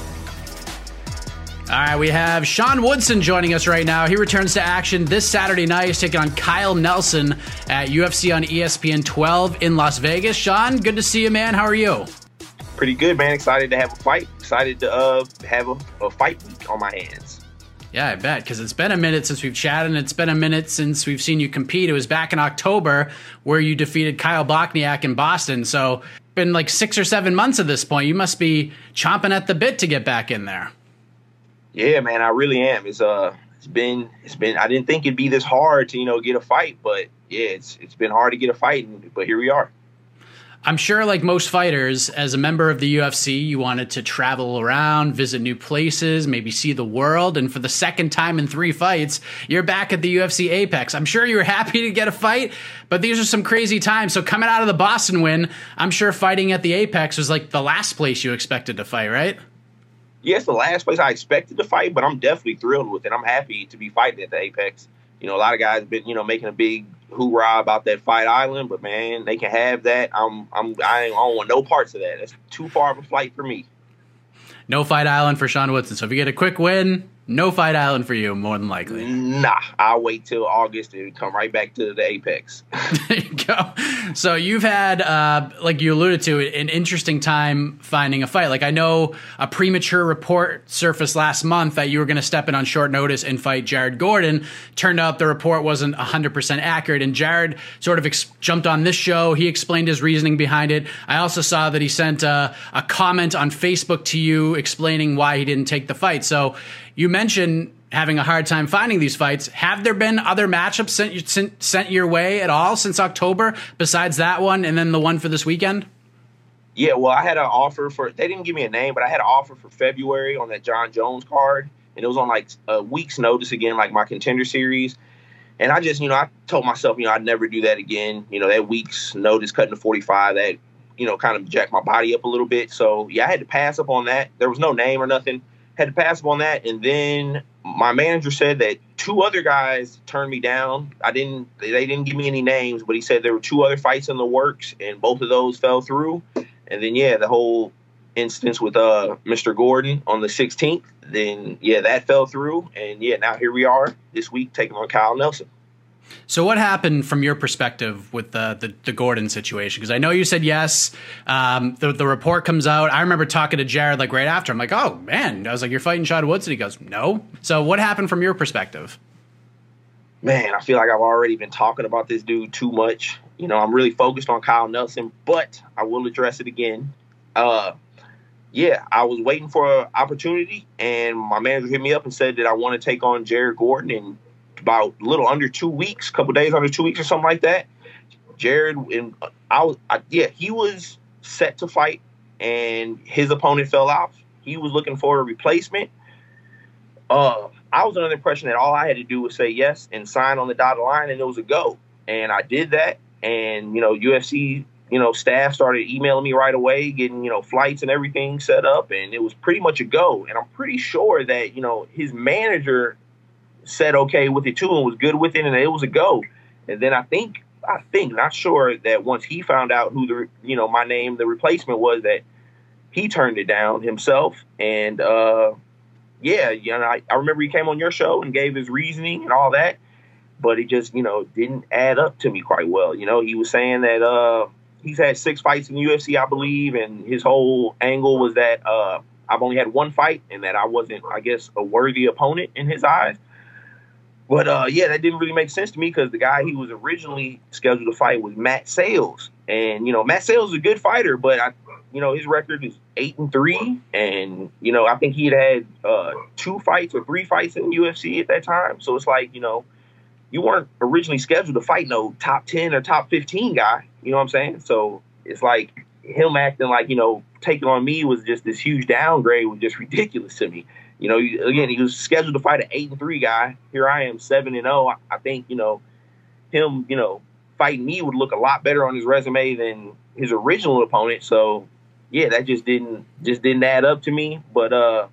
All right, we have Sean Woodson joining us right now. He returns to action this Saturday night. He's taking on Kyle Nelson at U F C on E S P N twelve in Las Vegas. Sean, good to see you, man. How are you? Pretty good, man. Excited to have a fight. Excited to uh, have a, a fight week on my hands. Yeah, I bet, because it's been a minute since we've chatted, and it's been a minute since we've seen you compete. It was back in October where you defeated Kyle Bochniak in Boston. So been like six or seven months at this point. You must be chomping at the bit to get back in there. Yeah, man, I really am. It's uh, it's been, it's been. I didn't think it'd be this hard to, you know, get a fight, but yeah, it's it's been hard to get a fight, but here we are. I'm sure, like most fighters, as a member of the U F C, you wanted to travel around, visit new places, maybe see the world. And for the second time in three fights, you're back at the U F C Apex. I'm sure you were happy to get a fight, but these are some crazy times. So coming out of the Boston win, I'm sure fighting at the Apex was like the last place you expected to fight, right? Yeah, it's the last place I expected to fight, but I'm definitely thrilled with it. I'm happy to be fighting at the Apex. You know, a lot of guys have been, you know, making a big hoorah about that Fight Island, but man, they can have that. I'm, I'm, I ain't, I don't want no parts of that. It's too far of a flight for me. No Fight Island for Sean Woodson. So if you get a quick win, no Fight Island for you, more than likely. Nah, I'll wait till August to come right back to the Apex. There you go. So you've had, uh, like you alluded to, an interesting time finding a fight. Like I know a premature report surfaced last month that you were going to step in on short notice and fight Jared Gordon. Turned out the report wasn't one hundred percent accurate, and Jared sort of ex- jumped on this show. He explained his reasoning behind it. I also saw that he sent uh, a comment on Facebook to you explaining why he didn't take the fight. So you mentioned having a hard time finding these fights. Have there been other matchups sent, you, sent, sent your way at all since October, besides that one and then the one for this weekend? Yeah, well, I had an offer for, they didn't give me a name, but I had an offer for February on that John Jones card. And it was on like a week's notice again, like my Contender Series. And I just, you know, I told myself, you know, I'd never do that again. You know, that week's notice cutting to forty-five, that, you know, kind of jacked my body up a little bit. So, yeah, I had to pass up on that. There was no name or nothing. Had to pass up on that, and then my manager said that two other guys turned me down. I didn't, they didn't give me any names, but he said there were two other fights in the works, and both of those fell through. And then, yeah, the whole instance with uh, Mister Gordon on the sixteenth, then, yeah, that fell through. And, yeah, now here we are this week taking on Kyle Nelson. So what happened from your perspective with the the, the Gordon situation? Because I know you said yes. Um, the, the report comes out. I remember talking to Jared like right after. I'm like, oh, man. I was like, you're fighting Sean Woodson? He goes, no. So what happened from your perspective? Man, I feel like I've already been talking about this dude too much. You know, I'm really focused on Kyle Nelson, but I will address it again. Uh, yeah, I was waiting for an opportunity, and my manager hit me up and said that I want to take on Jared Gordon in about a little under two weeks, a couple days under two weeks or something like that. Jared, and I was, I, yeah, he was set to fight, and his opponent fell out. He was looking for a replacement. Uh, I was under the impression that all I had to do was say yes and sign on the dotted line, and it was a go. And I did that, and, you know, U F C, you know, staff started emailing me right away, getting, you know, flights and everything set up, and it was pretty much a go. And I'm pretty sure that, you know, his manager said okay with it too and was good with it, and it was a go. And then I think, I think, not sure, that once he found out who the, you know, my name, the replacement was, that he turned it down himself. And, uh, yeah, you know, I, I remember he came on your show and gave his reasoning and all that, but it just, you know, didn't add up to me quite well. You know, he was saying that, uh, he's had six fights in the U F C, I believe, and his whole angle was that uh, I've only had one fight and that I wasn't, I guess, a worthy opponent in his eyes. But, uh, yeah, that didn't really make sense to me because the guy he was originally scheduled to fight was Matt Sales. And, you know, Matt Sales is a good fighter, but, I, you know, his record is eight and three. And, you know, I think he'd had uh, two fights or three fights in the U F C at that time. So it's like, you know, you weren't originally scheduled to fight no top ten or top fifteen guy. You know what I'm saying? So it's like him acting like, you know, taking on me was just this huge downgrade was just ridiculous to me. You know, again, he was scheduled to fight an eight and three guy. Here I am, seven and zero. I think, you know, him, you know, fighting me would look a lot better on his resume than his original opponent. So, yeah, that just didn't just didn't add up to me. But uh,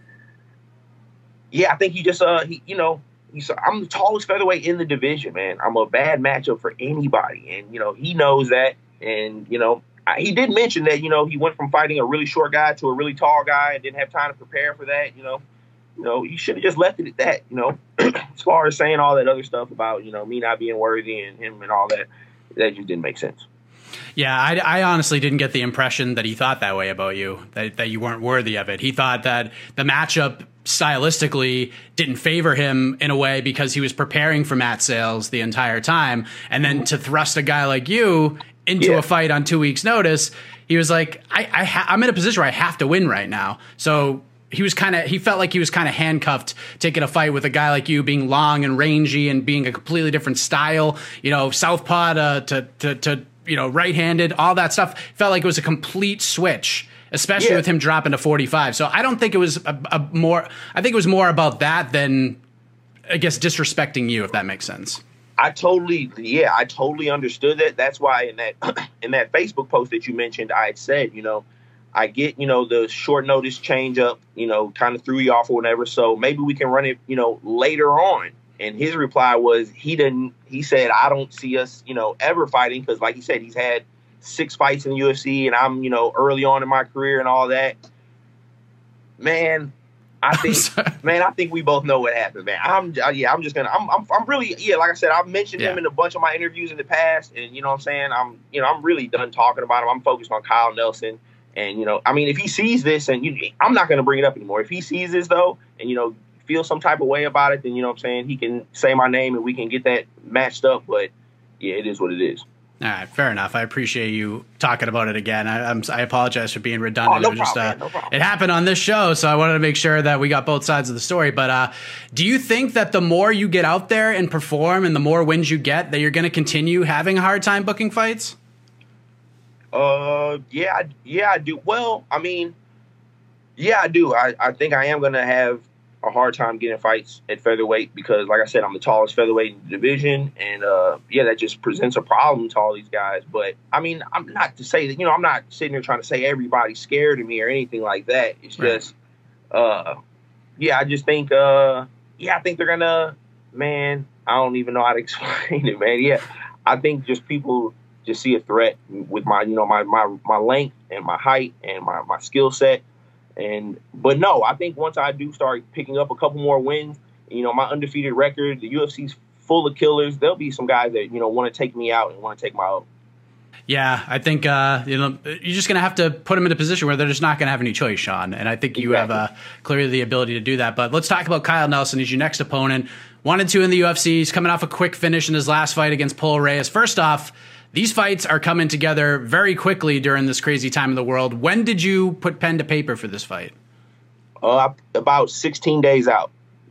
yeah, I think he just uh, he, you know, he's I'm the tallest featherweight in the division, man. I'm a bad matchup for anybody, and you know he knows that. And you know, I, he did mention that, you know, he went from fighting a really short guy to a really tall guy and didn't have time to prepare for that. You know, you know, he should have just left it at that. You know, as far as saying all that other stuff about, you know, me not being worthy and him and all that, that just didn't make sense. Yeah, I, I honestly didn't get the impression that he thought that way about you, that, that you weren't worthy of it. He thought that the matchup stylistically didn't favor him in a way because he was preparing for Matt Sales the entire time. And then to thrust a guy like you into yeah. a fight on two weeks notice, he was like, I, I ha- I'm in a position where I have to win right now. So he was kind of, he felt like he was kind of handcuffed taking a fight with a guy like you, being long and rangy and being a completely different style, you know, southpaw to, to, to, to you know, right-handed, all that stuff. Felt like it was a complete switch, especially yeah. with him dropping to forty-five. So I don't think it was a, a more, I think it was more about that than, I guess, disrespecting you, if that makes sense. I totally, yeah, I totally understood that. That's why in that, in that Facebook post that you mentioned, I had said, you know, I get, you know, the short notice change up, you know, kind of threw you off or whatever. So maybe we can run it, you know, later on. And his reply was he didn't, he said, I don't see us, you know, ever fighting. Because like he said, he's had six fights in the U F C and I'm, you know, early on in my career and all that. Man, I think, man, I think we both know what happened, man. I'm, yeah, I'm just gonna, I'm, I'm, I'm really, yeah, like I said, I've mentioned yeah. him in a bunch of my interviews in the past, and you know what I'm saying? I'm, you know, I'm really done talking about him. I'm focused on Kyle Nelson, and you know, I mean, if he sees this, and you, I'm not gonna bring it up anymore. If he sees this though, and you know, feel some type of way about it, then you know what I'm saying, he can say my name and we can get that matched up. But yeah, it is what it is. All right, fair enough. I appreciate you talking about it again. I, I'm, I apologize for being redundant. Oh, no it was just, problem, uh, no problem. It happened on this show, so I wanted to make sure that we got both sides of the story. But uh, do you think that the more you get out there and perform and the more wins you get, that you're going to continue having a hard time booking fights? Uh, yeah, yeah, I do. Well, I mean, yeah, I do. I, I think I am going to have a hard time getting fights at featherweight because, like I said, I'm the tallest featherweight in the division, and uh, yeah, that just presents a problem to all these guys. But I mean, I'm not to say that, you know, I'm not sitting there trying to say everybody's scared of me or anything like that. It's right. just, uh, yeah, I just think, uh, yeah, I think they're gonna, man, I don't even know how to explain it, man. Yeah, I think just people just see a threat with my, you know, my my my length and my height and my my skill set. And but no, I think once I do start picking up a couple more wins, you know, my undefeated record, the U F C's full of killers. There'll be some guys that, you know, want to take me out and want to take my own. Yeah, I think uh, you know, you're just going to have to put them in a position where they're just not going to have any choice, Sean. And I think you exactly. have uh, clearly the ability to do that. But let's talk about Kyle Nelson. He's your next opponent. One and two in the U F C. He's coming off a quick finish in his last fight against Paul Reyes. First off, these fights are coming together very quickly during this crazy time in the world. When did you put pen to paper for this fight? Uh, about sixteen days out.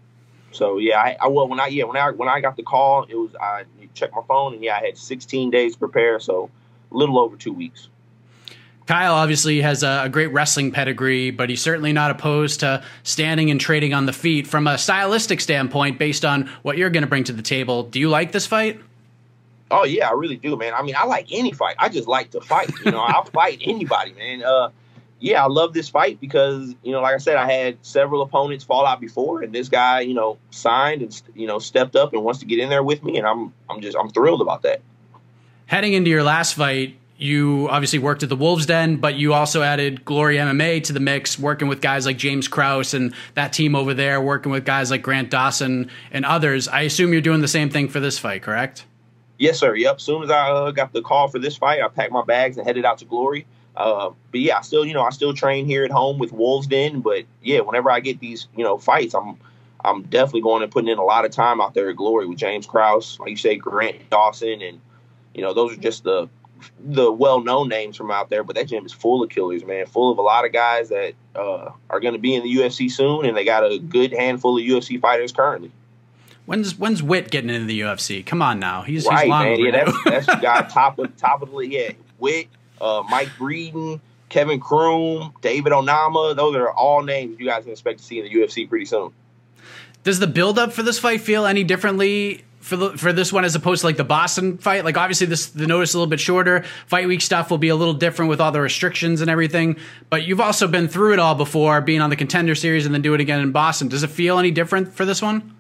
So yeah, I, I well when I yeah when I when I got the call, it was I checked my phone and yeah, I had sixteen days to prepare, so a little over two weeks. Kyle obviously has a, a great wrestling pedigree, but he's certainly not opposed to standing and trading on the feet. From a stylistic standpoint, based on what you're going to bring to the table, do you like this fight? Oh yeah, I really do, man. I mean, I like any fight. I just like to fight. You know, I'll fight anybody, man. Uh, yeah, I love this fight because, you know, like I said, I had several opponents fall out before, and this guy, you know, signed and, you know, stepped up and wants to get in there with me, and I'm, I'm just, I'm thrilled about that. Heading into your last fight, you obviously worked at the Wolves Den, but you also added Glory M M A to the mix, working with guys like James Krause and that team over there, working with guys like Grant Dawson and others. I assume you're doing the same thing for this fight, correct? Yes, sir. Yep. As soon as I uh, got the call for this fight, I packed my bags and headed out to Glory. Uh, but yeah, I still, you know, I still train here at home with Wolves Den. But yeah, whenever I get these, you know, fights, I'm, I'm definitely going and putting in a lot of time out there at Glory with James Krause, like you say, Grant Dawson, and you know, those are just the the well-known names from out there. But that gym is full of killers, man, full of a lot of guys that uh, are going to be in the U F C soon, and they got a good handful of U F C fighters currently. When's when's Witt getting into the U F C? Come on now, he's right, he's long man. overdue. Yeah, that's that's the guy top of top of the league. Yeah, Witt, uh, Mike Breeden, Kevin Kroom, David Onama. Those are all names you guys can expect to see in the U F C pretty soon. Does the build-up for this fight feel any differently for the, for this one as opposed to like the Boston fight? Like obviously this the notice is a little bit shorter. Fight week stuff will be a little different with all the restrictions and everything. But you've also been through it all before, being on the Contender Series and then do it again in Boston. Does it feel any different for this one?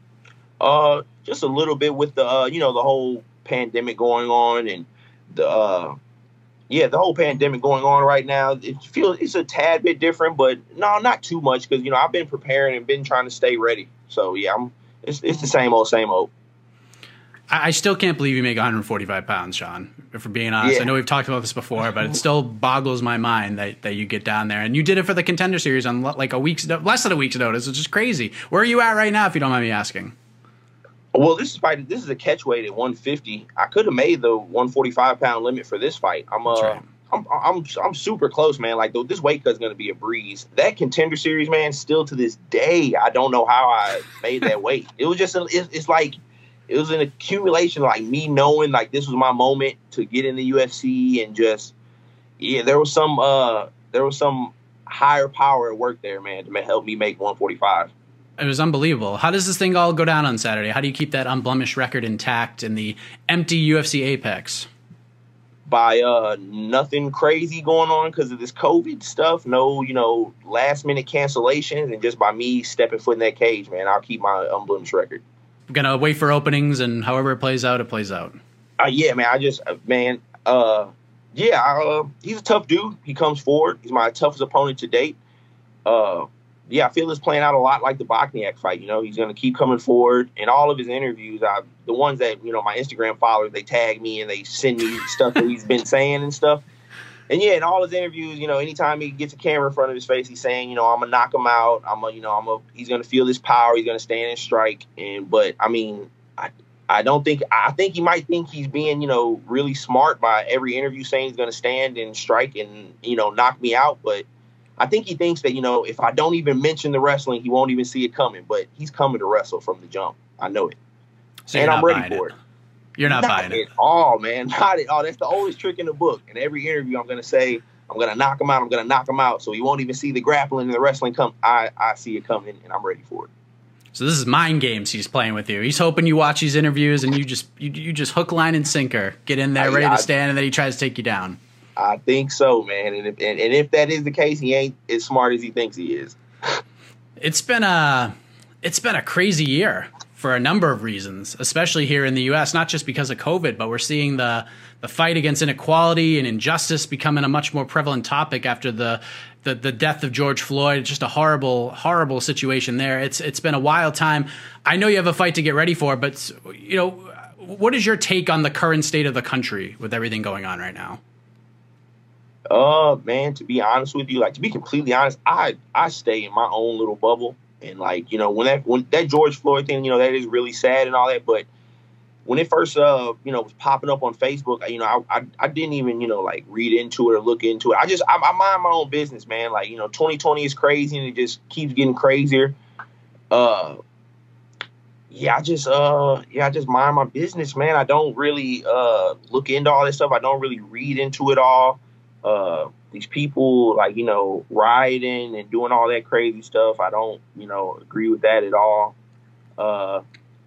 Uh, just a little bit with the uh, you know, the whole pandemic going on and the uh, yeah, the whole pandemic going on right now. It feels it's a tad bit different, but no, not too much because you know I've been preparing and been trying to stay ready. So yeah, I'm it's it's the same old, same old. I still can't believe you make one hundred forty-five pounds, Sean, if we're being honest. Yeah. I know we've talked about this before, but it still boggles my mind that, that you get down there. And you did it for the Contender Series on like a week's, less than a week's notice, which is crazy. Where are you at right now, if you don't mind me asking? Well, this fight, this is a catch weight at one fifty. I could have made the one forty-five pound limit for this fight. I'm uh, right. I'm, I'm I'm super close, man. Like this weight cut is going to be a breeze. That Contender Series, man, still to this day, I don't know how I made that weight. It was just, a, it, it's like, it was an accumulation, like me knowing like this was my moment to get in the U F C and just, yeah, there was some, uh, there was some higher power at work there, man, to help me make one forty-five. It was unbelievable. How does this thing all go down on Saturday? How do you keep that unblemished record intact in the empty U F C apex? By uh, nothing crazy going on because of this COVID stuff. No, you know, last minute cancellations, and just by me stepping foot in that cage, man, I'll keep my unblemished record. Gonna wait for openings, and however it plays out, it plays out. Uh, yeah, man. I just, uh, man, uh, yeah, I, uh, he's a tough dude. He comes forward. He's my toughest opponent to date. Uh, yeah, I feel it's playing out a lot like the Bochniak fight. You know, he's going to keep coming forward. In all of his interviews, I, the ones that, you know, my Instagram followers, they tag me and they send me stuff that he's been saying and stuff. And yeah, in all his interviews, you know, anytime he gets a camera in front of his face, he's saying, you know, I'm gonna knock him out. I'm a, you know, I'm a, he's gonna feel his power. He's gonna stand and strike. And but I mean, I, I don't think I think he might think he's being, you know, really smart by every interview saying he's gonna stand and strike and, you know, knock me out. But I think he thinks that, you know, if I don't even mention the wrestling, he won't even see it coming. But he's coming to wrestle from the jump. I know it, so and I'm ready for it. it. You're not, not buying it at all, man. Not at all. That's the oldest trick in the book. In every interview, I'm going to say, I'm going to knock him out. I'm going to knock him out. So he won't even see the grappling and the wrestling come. I, I see it coming, and I'm ready for it. So this is mind games he's playing with you. He's hoping you watch these interviews and you just you, you just hook, line, and sinker. Get in there, I, ready I, to stand, and then he tries to take you down. I think so, man. And if, and, and if that is the case, he ain't as smart as he thinks he is. It's been a it's been a crazy year for a number of reasons, especially here in the U S, not just because of COVID, but we're seeing the the fight against inequality and injustice becoming a much more prevalent topic after the the, the death of George Floyd. It's just a horrible, horrible situation there. It's it's been a wild time. I know you have a fight to get ready for, but you know, what is your take on the current state of the country with everything going on right now? Uh, man, to be honest with you, like to be completely honest, I I stay in my own little bubble. And like, you know, when that when that George Floyd thing, you know, that is really sad and all that. But when it first, uh, you know, was popping up on Facebook, you know, I, I I didn't even, you know, like read into it or look into it. I just I, I mind my own business, man. Like, you know, twenty twenty is crazy and it just keeps getting crazier. Uh, yeah, I just uh, yeah, I just mind my business, man. I don't really uh look into all this stuff. I don't really read into it all. Uh, these people, like, you know, rioting and doing all that crazy stuff, I don't, you know, agree with that at all. Uh,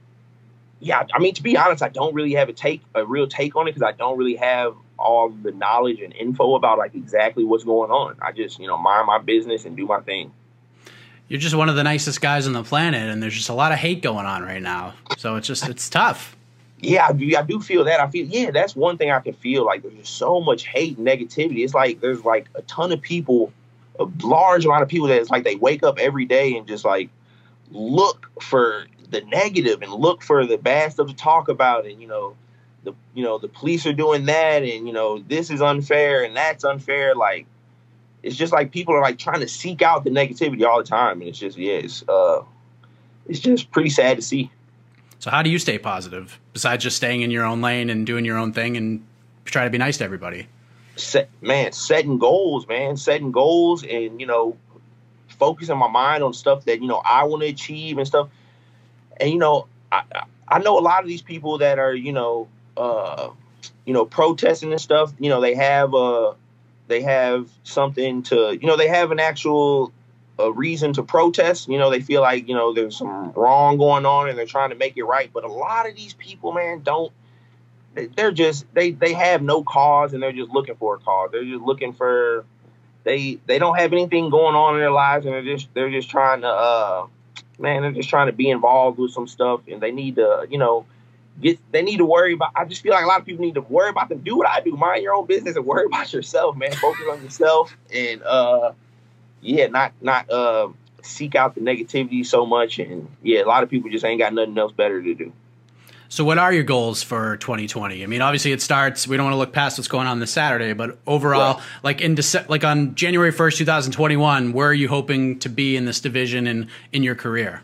yeah, I mean, to be honest, I don't really have a take, a real take on it because I don't really have all the knowledge and info about like exactly what's going on. I just, you know, mind my business and do my thing. You're just one of the nicest guys on the planet, and there's just a lot of hate going on right now. So it's just, it's tough. Yeah, I do, I do feel that. I feel, yeah, that's one thing I can feel. Like, there's just so much hate and negativity. It's like there's like a ton of people, a large amount of people that it's like they wake up every day and just like look for the negative and look for the bad stuff to talk about. And, you know, the, you know, the police are doing that, and, you know, this is unfair and that's unfair. Like, it's just like people are like trying to seek out the negativity all the time. And it's just, yeah, it's, uh, it's just pretty sad to see. So how do you stay positive besides just staying in your own lane and doing your own thing and try to be nice to everybody? Set, man, setting goals, man, setting goals and, you know, focusing my mind on stuff that, you know, I want to achieve and stuff. And, you know, I, I know a lot of these people that are, you know, uh, you know, protesting and stuff, you know, they have uh, they have something to, you know, they have an actual a reason to protest. You know, they feel like, you know, there's some wrong going on and they're trying to make it right. But a lot of these people, man, don't, they're just, they, they have no cause and they're just looking for a cause. They're just looking for, they, they don't have anything going on in their lives and they're just, they're just trying to, uh, man, they're just trying to be involved with some stuff and they need to, you know, get, they need to worry about, I just feel like a lot of people need to worry about them. Do what I do, mind your own business and worry about yourself, man. Focus on yourself and, uh, yeah, not not uh, seek out the negativity so much. And, yeah, a lot of people just ain't got nothing else better to do. So what are your goals for twenty twenty? I mean, obviously it starts, we don't want to look past what's going on this Saturday, but overall, right. like in Dece- like on January first, twenty twenty-one, where are you hoping to be in this division and in your career?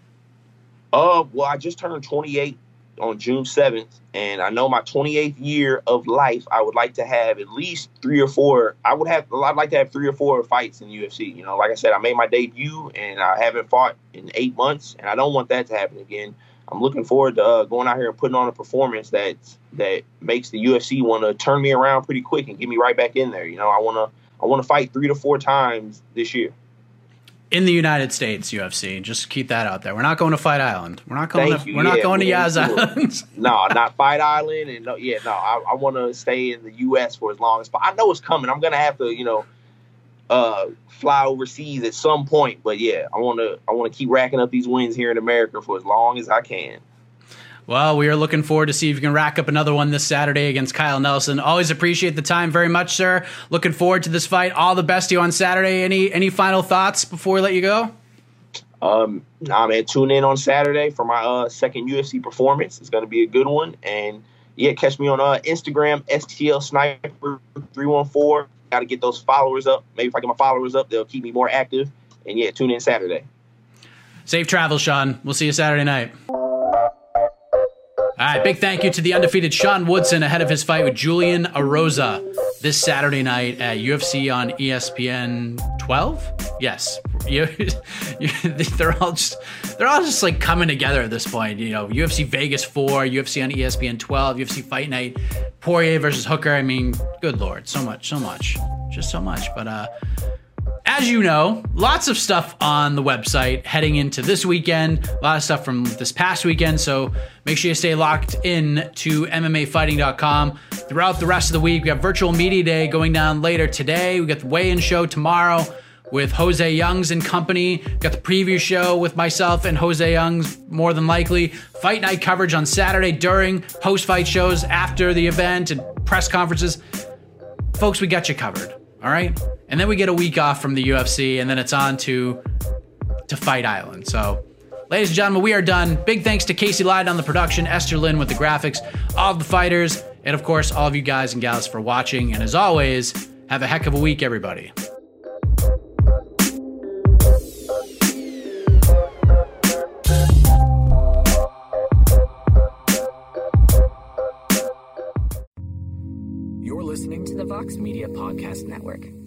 Uh, well, I just turned twenty-eight on June seventh, and I know my twenty-eighth year of life, I would like to have at least three or four. I would have, I'd like to have three or four fights in U F C. You know, like I said, I made my debut, and I haven't fought in eight months, and I don't want that to happen again. I'm looking forward to uh, going out here and putting on a performance that that makes the U F C want to turn me around pretty quick and get me right back in there. You know, I want to I want to fight three to four times this year. In the United States, U F C, just keep that out there. We're not going to Fight Island. We're not going. Thank to, you. We're yeah, not going to Yas sure. Island. No, not Fight Island, and no, yeah, no. I, I want to stay in the U S for as long as. But I know it's coming. I'm gonna have to, you know, uh, fly overseas at some point. But yeah, I want to. I want to keep racking up these wins here in America for as long as I can. Well, we are looking forward to see if you can rack up another one this Saturday against Kyle Nelson. Always appreciate the time very much, sir. Looking forward to this fight. All the best to you on Saturday. Any any final thoughts before we let you go? Um, nah, man, tune in on Saturday for my uh, second U F C performance. It's going to be a good one. And, yeah, catch me on uh, Instagram, S T L Sniper three one four. Got to get those followers up. Maybe if I get my followers up, they'll keep me more active. And, yeah, tune in Saturday. Safe travels, Sean. We'll see you Saturday night. All right, big thank you to the undefeated Sean Woodson ahead of his fight with Julian Erosa this Saturday night at U F C on E S P N twelve. Yes, you, you, they're all just they're all just like coming together at this point. You know, U F C Vegas four, U F C on E S P N twelve, U F C Fight Night, Poirier versus Hooker. I mean, good Lord, so much, so much, just so much. But uh, as you know, lots of stuff on the website heading into this weekend. A lot of stuff from this past weekend. So make sure you stay locked in to M M A fighting dot com throughout the rest of the week. We have Virtual Media Day going down later today. We got the weigh-in show tomorrow with Jose Youngs and company. We got the preview show with myself and Jose Youngs, more than likely. Fight night coverage on Saturday during, post-fight shows after the event and press conferences. Folks, we got you covered. All right. And then we get a week off from the U F C, and then it's on to, to Fight Island. So, ladies and gentlemen, we are done. Big thanks to Casey Lyden on the production, Esther Lynn with the graphics, all of the fighters, and of course, all of you guys and gals for watching. And as always, have a heck of a week, everybody. Vox Media Podcast Network.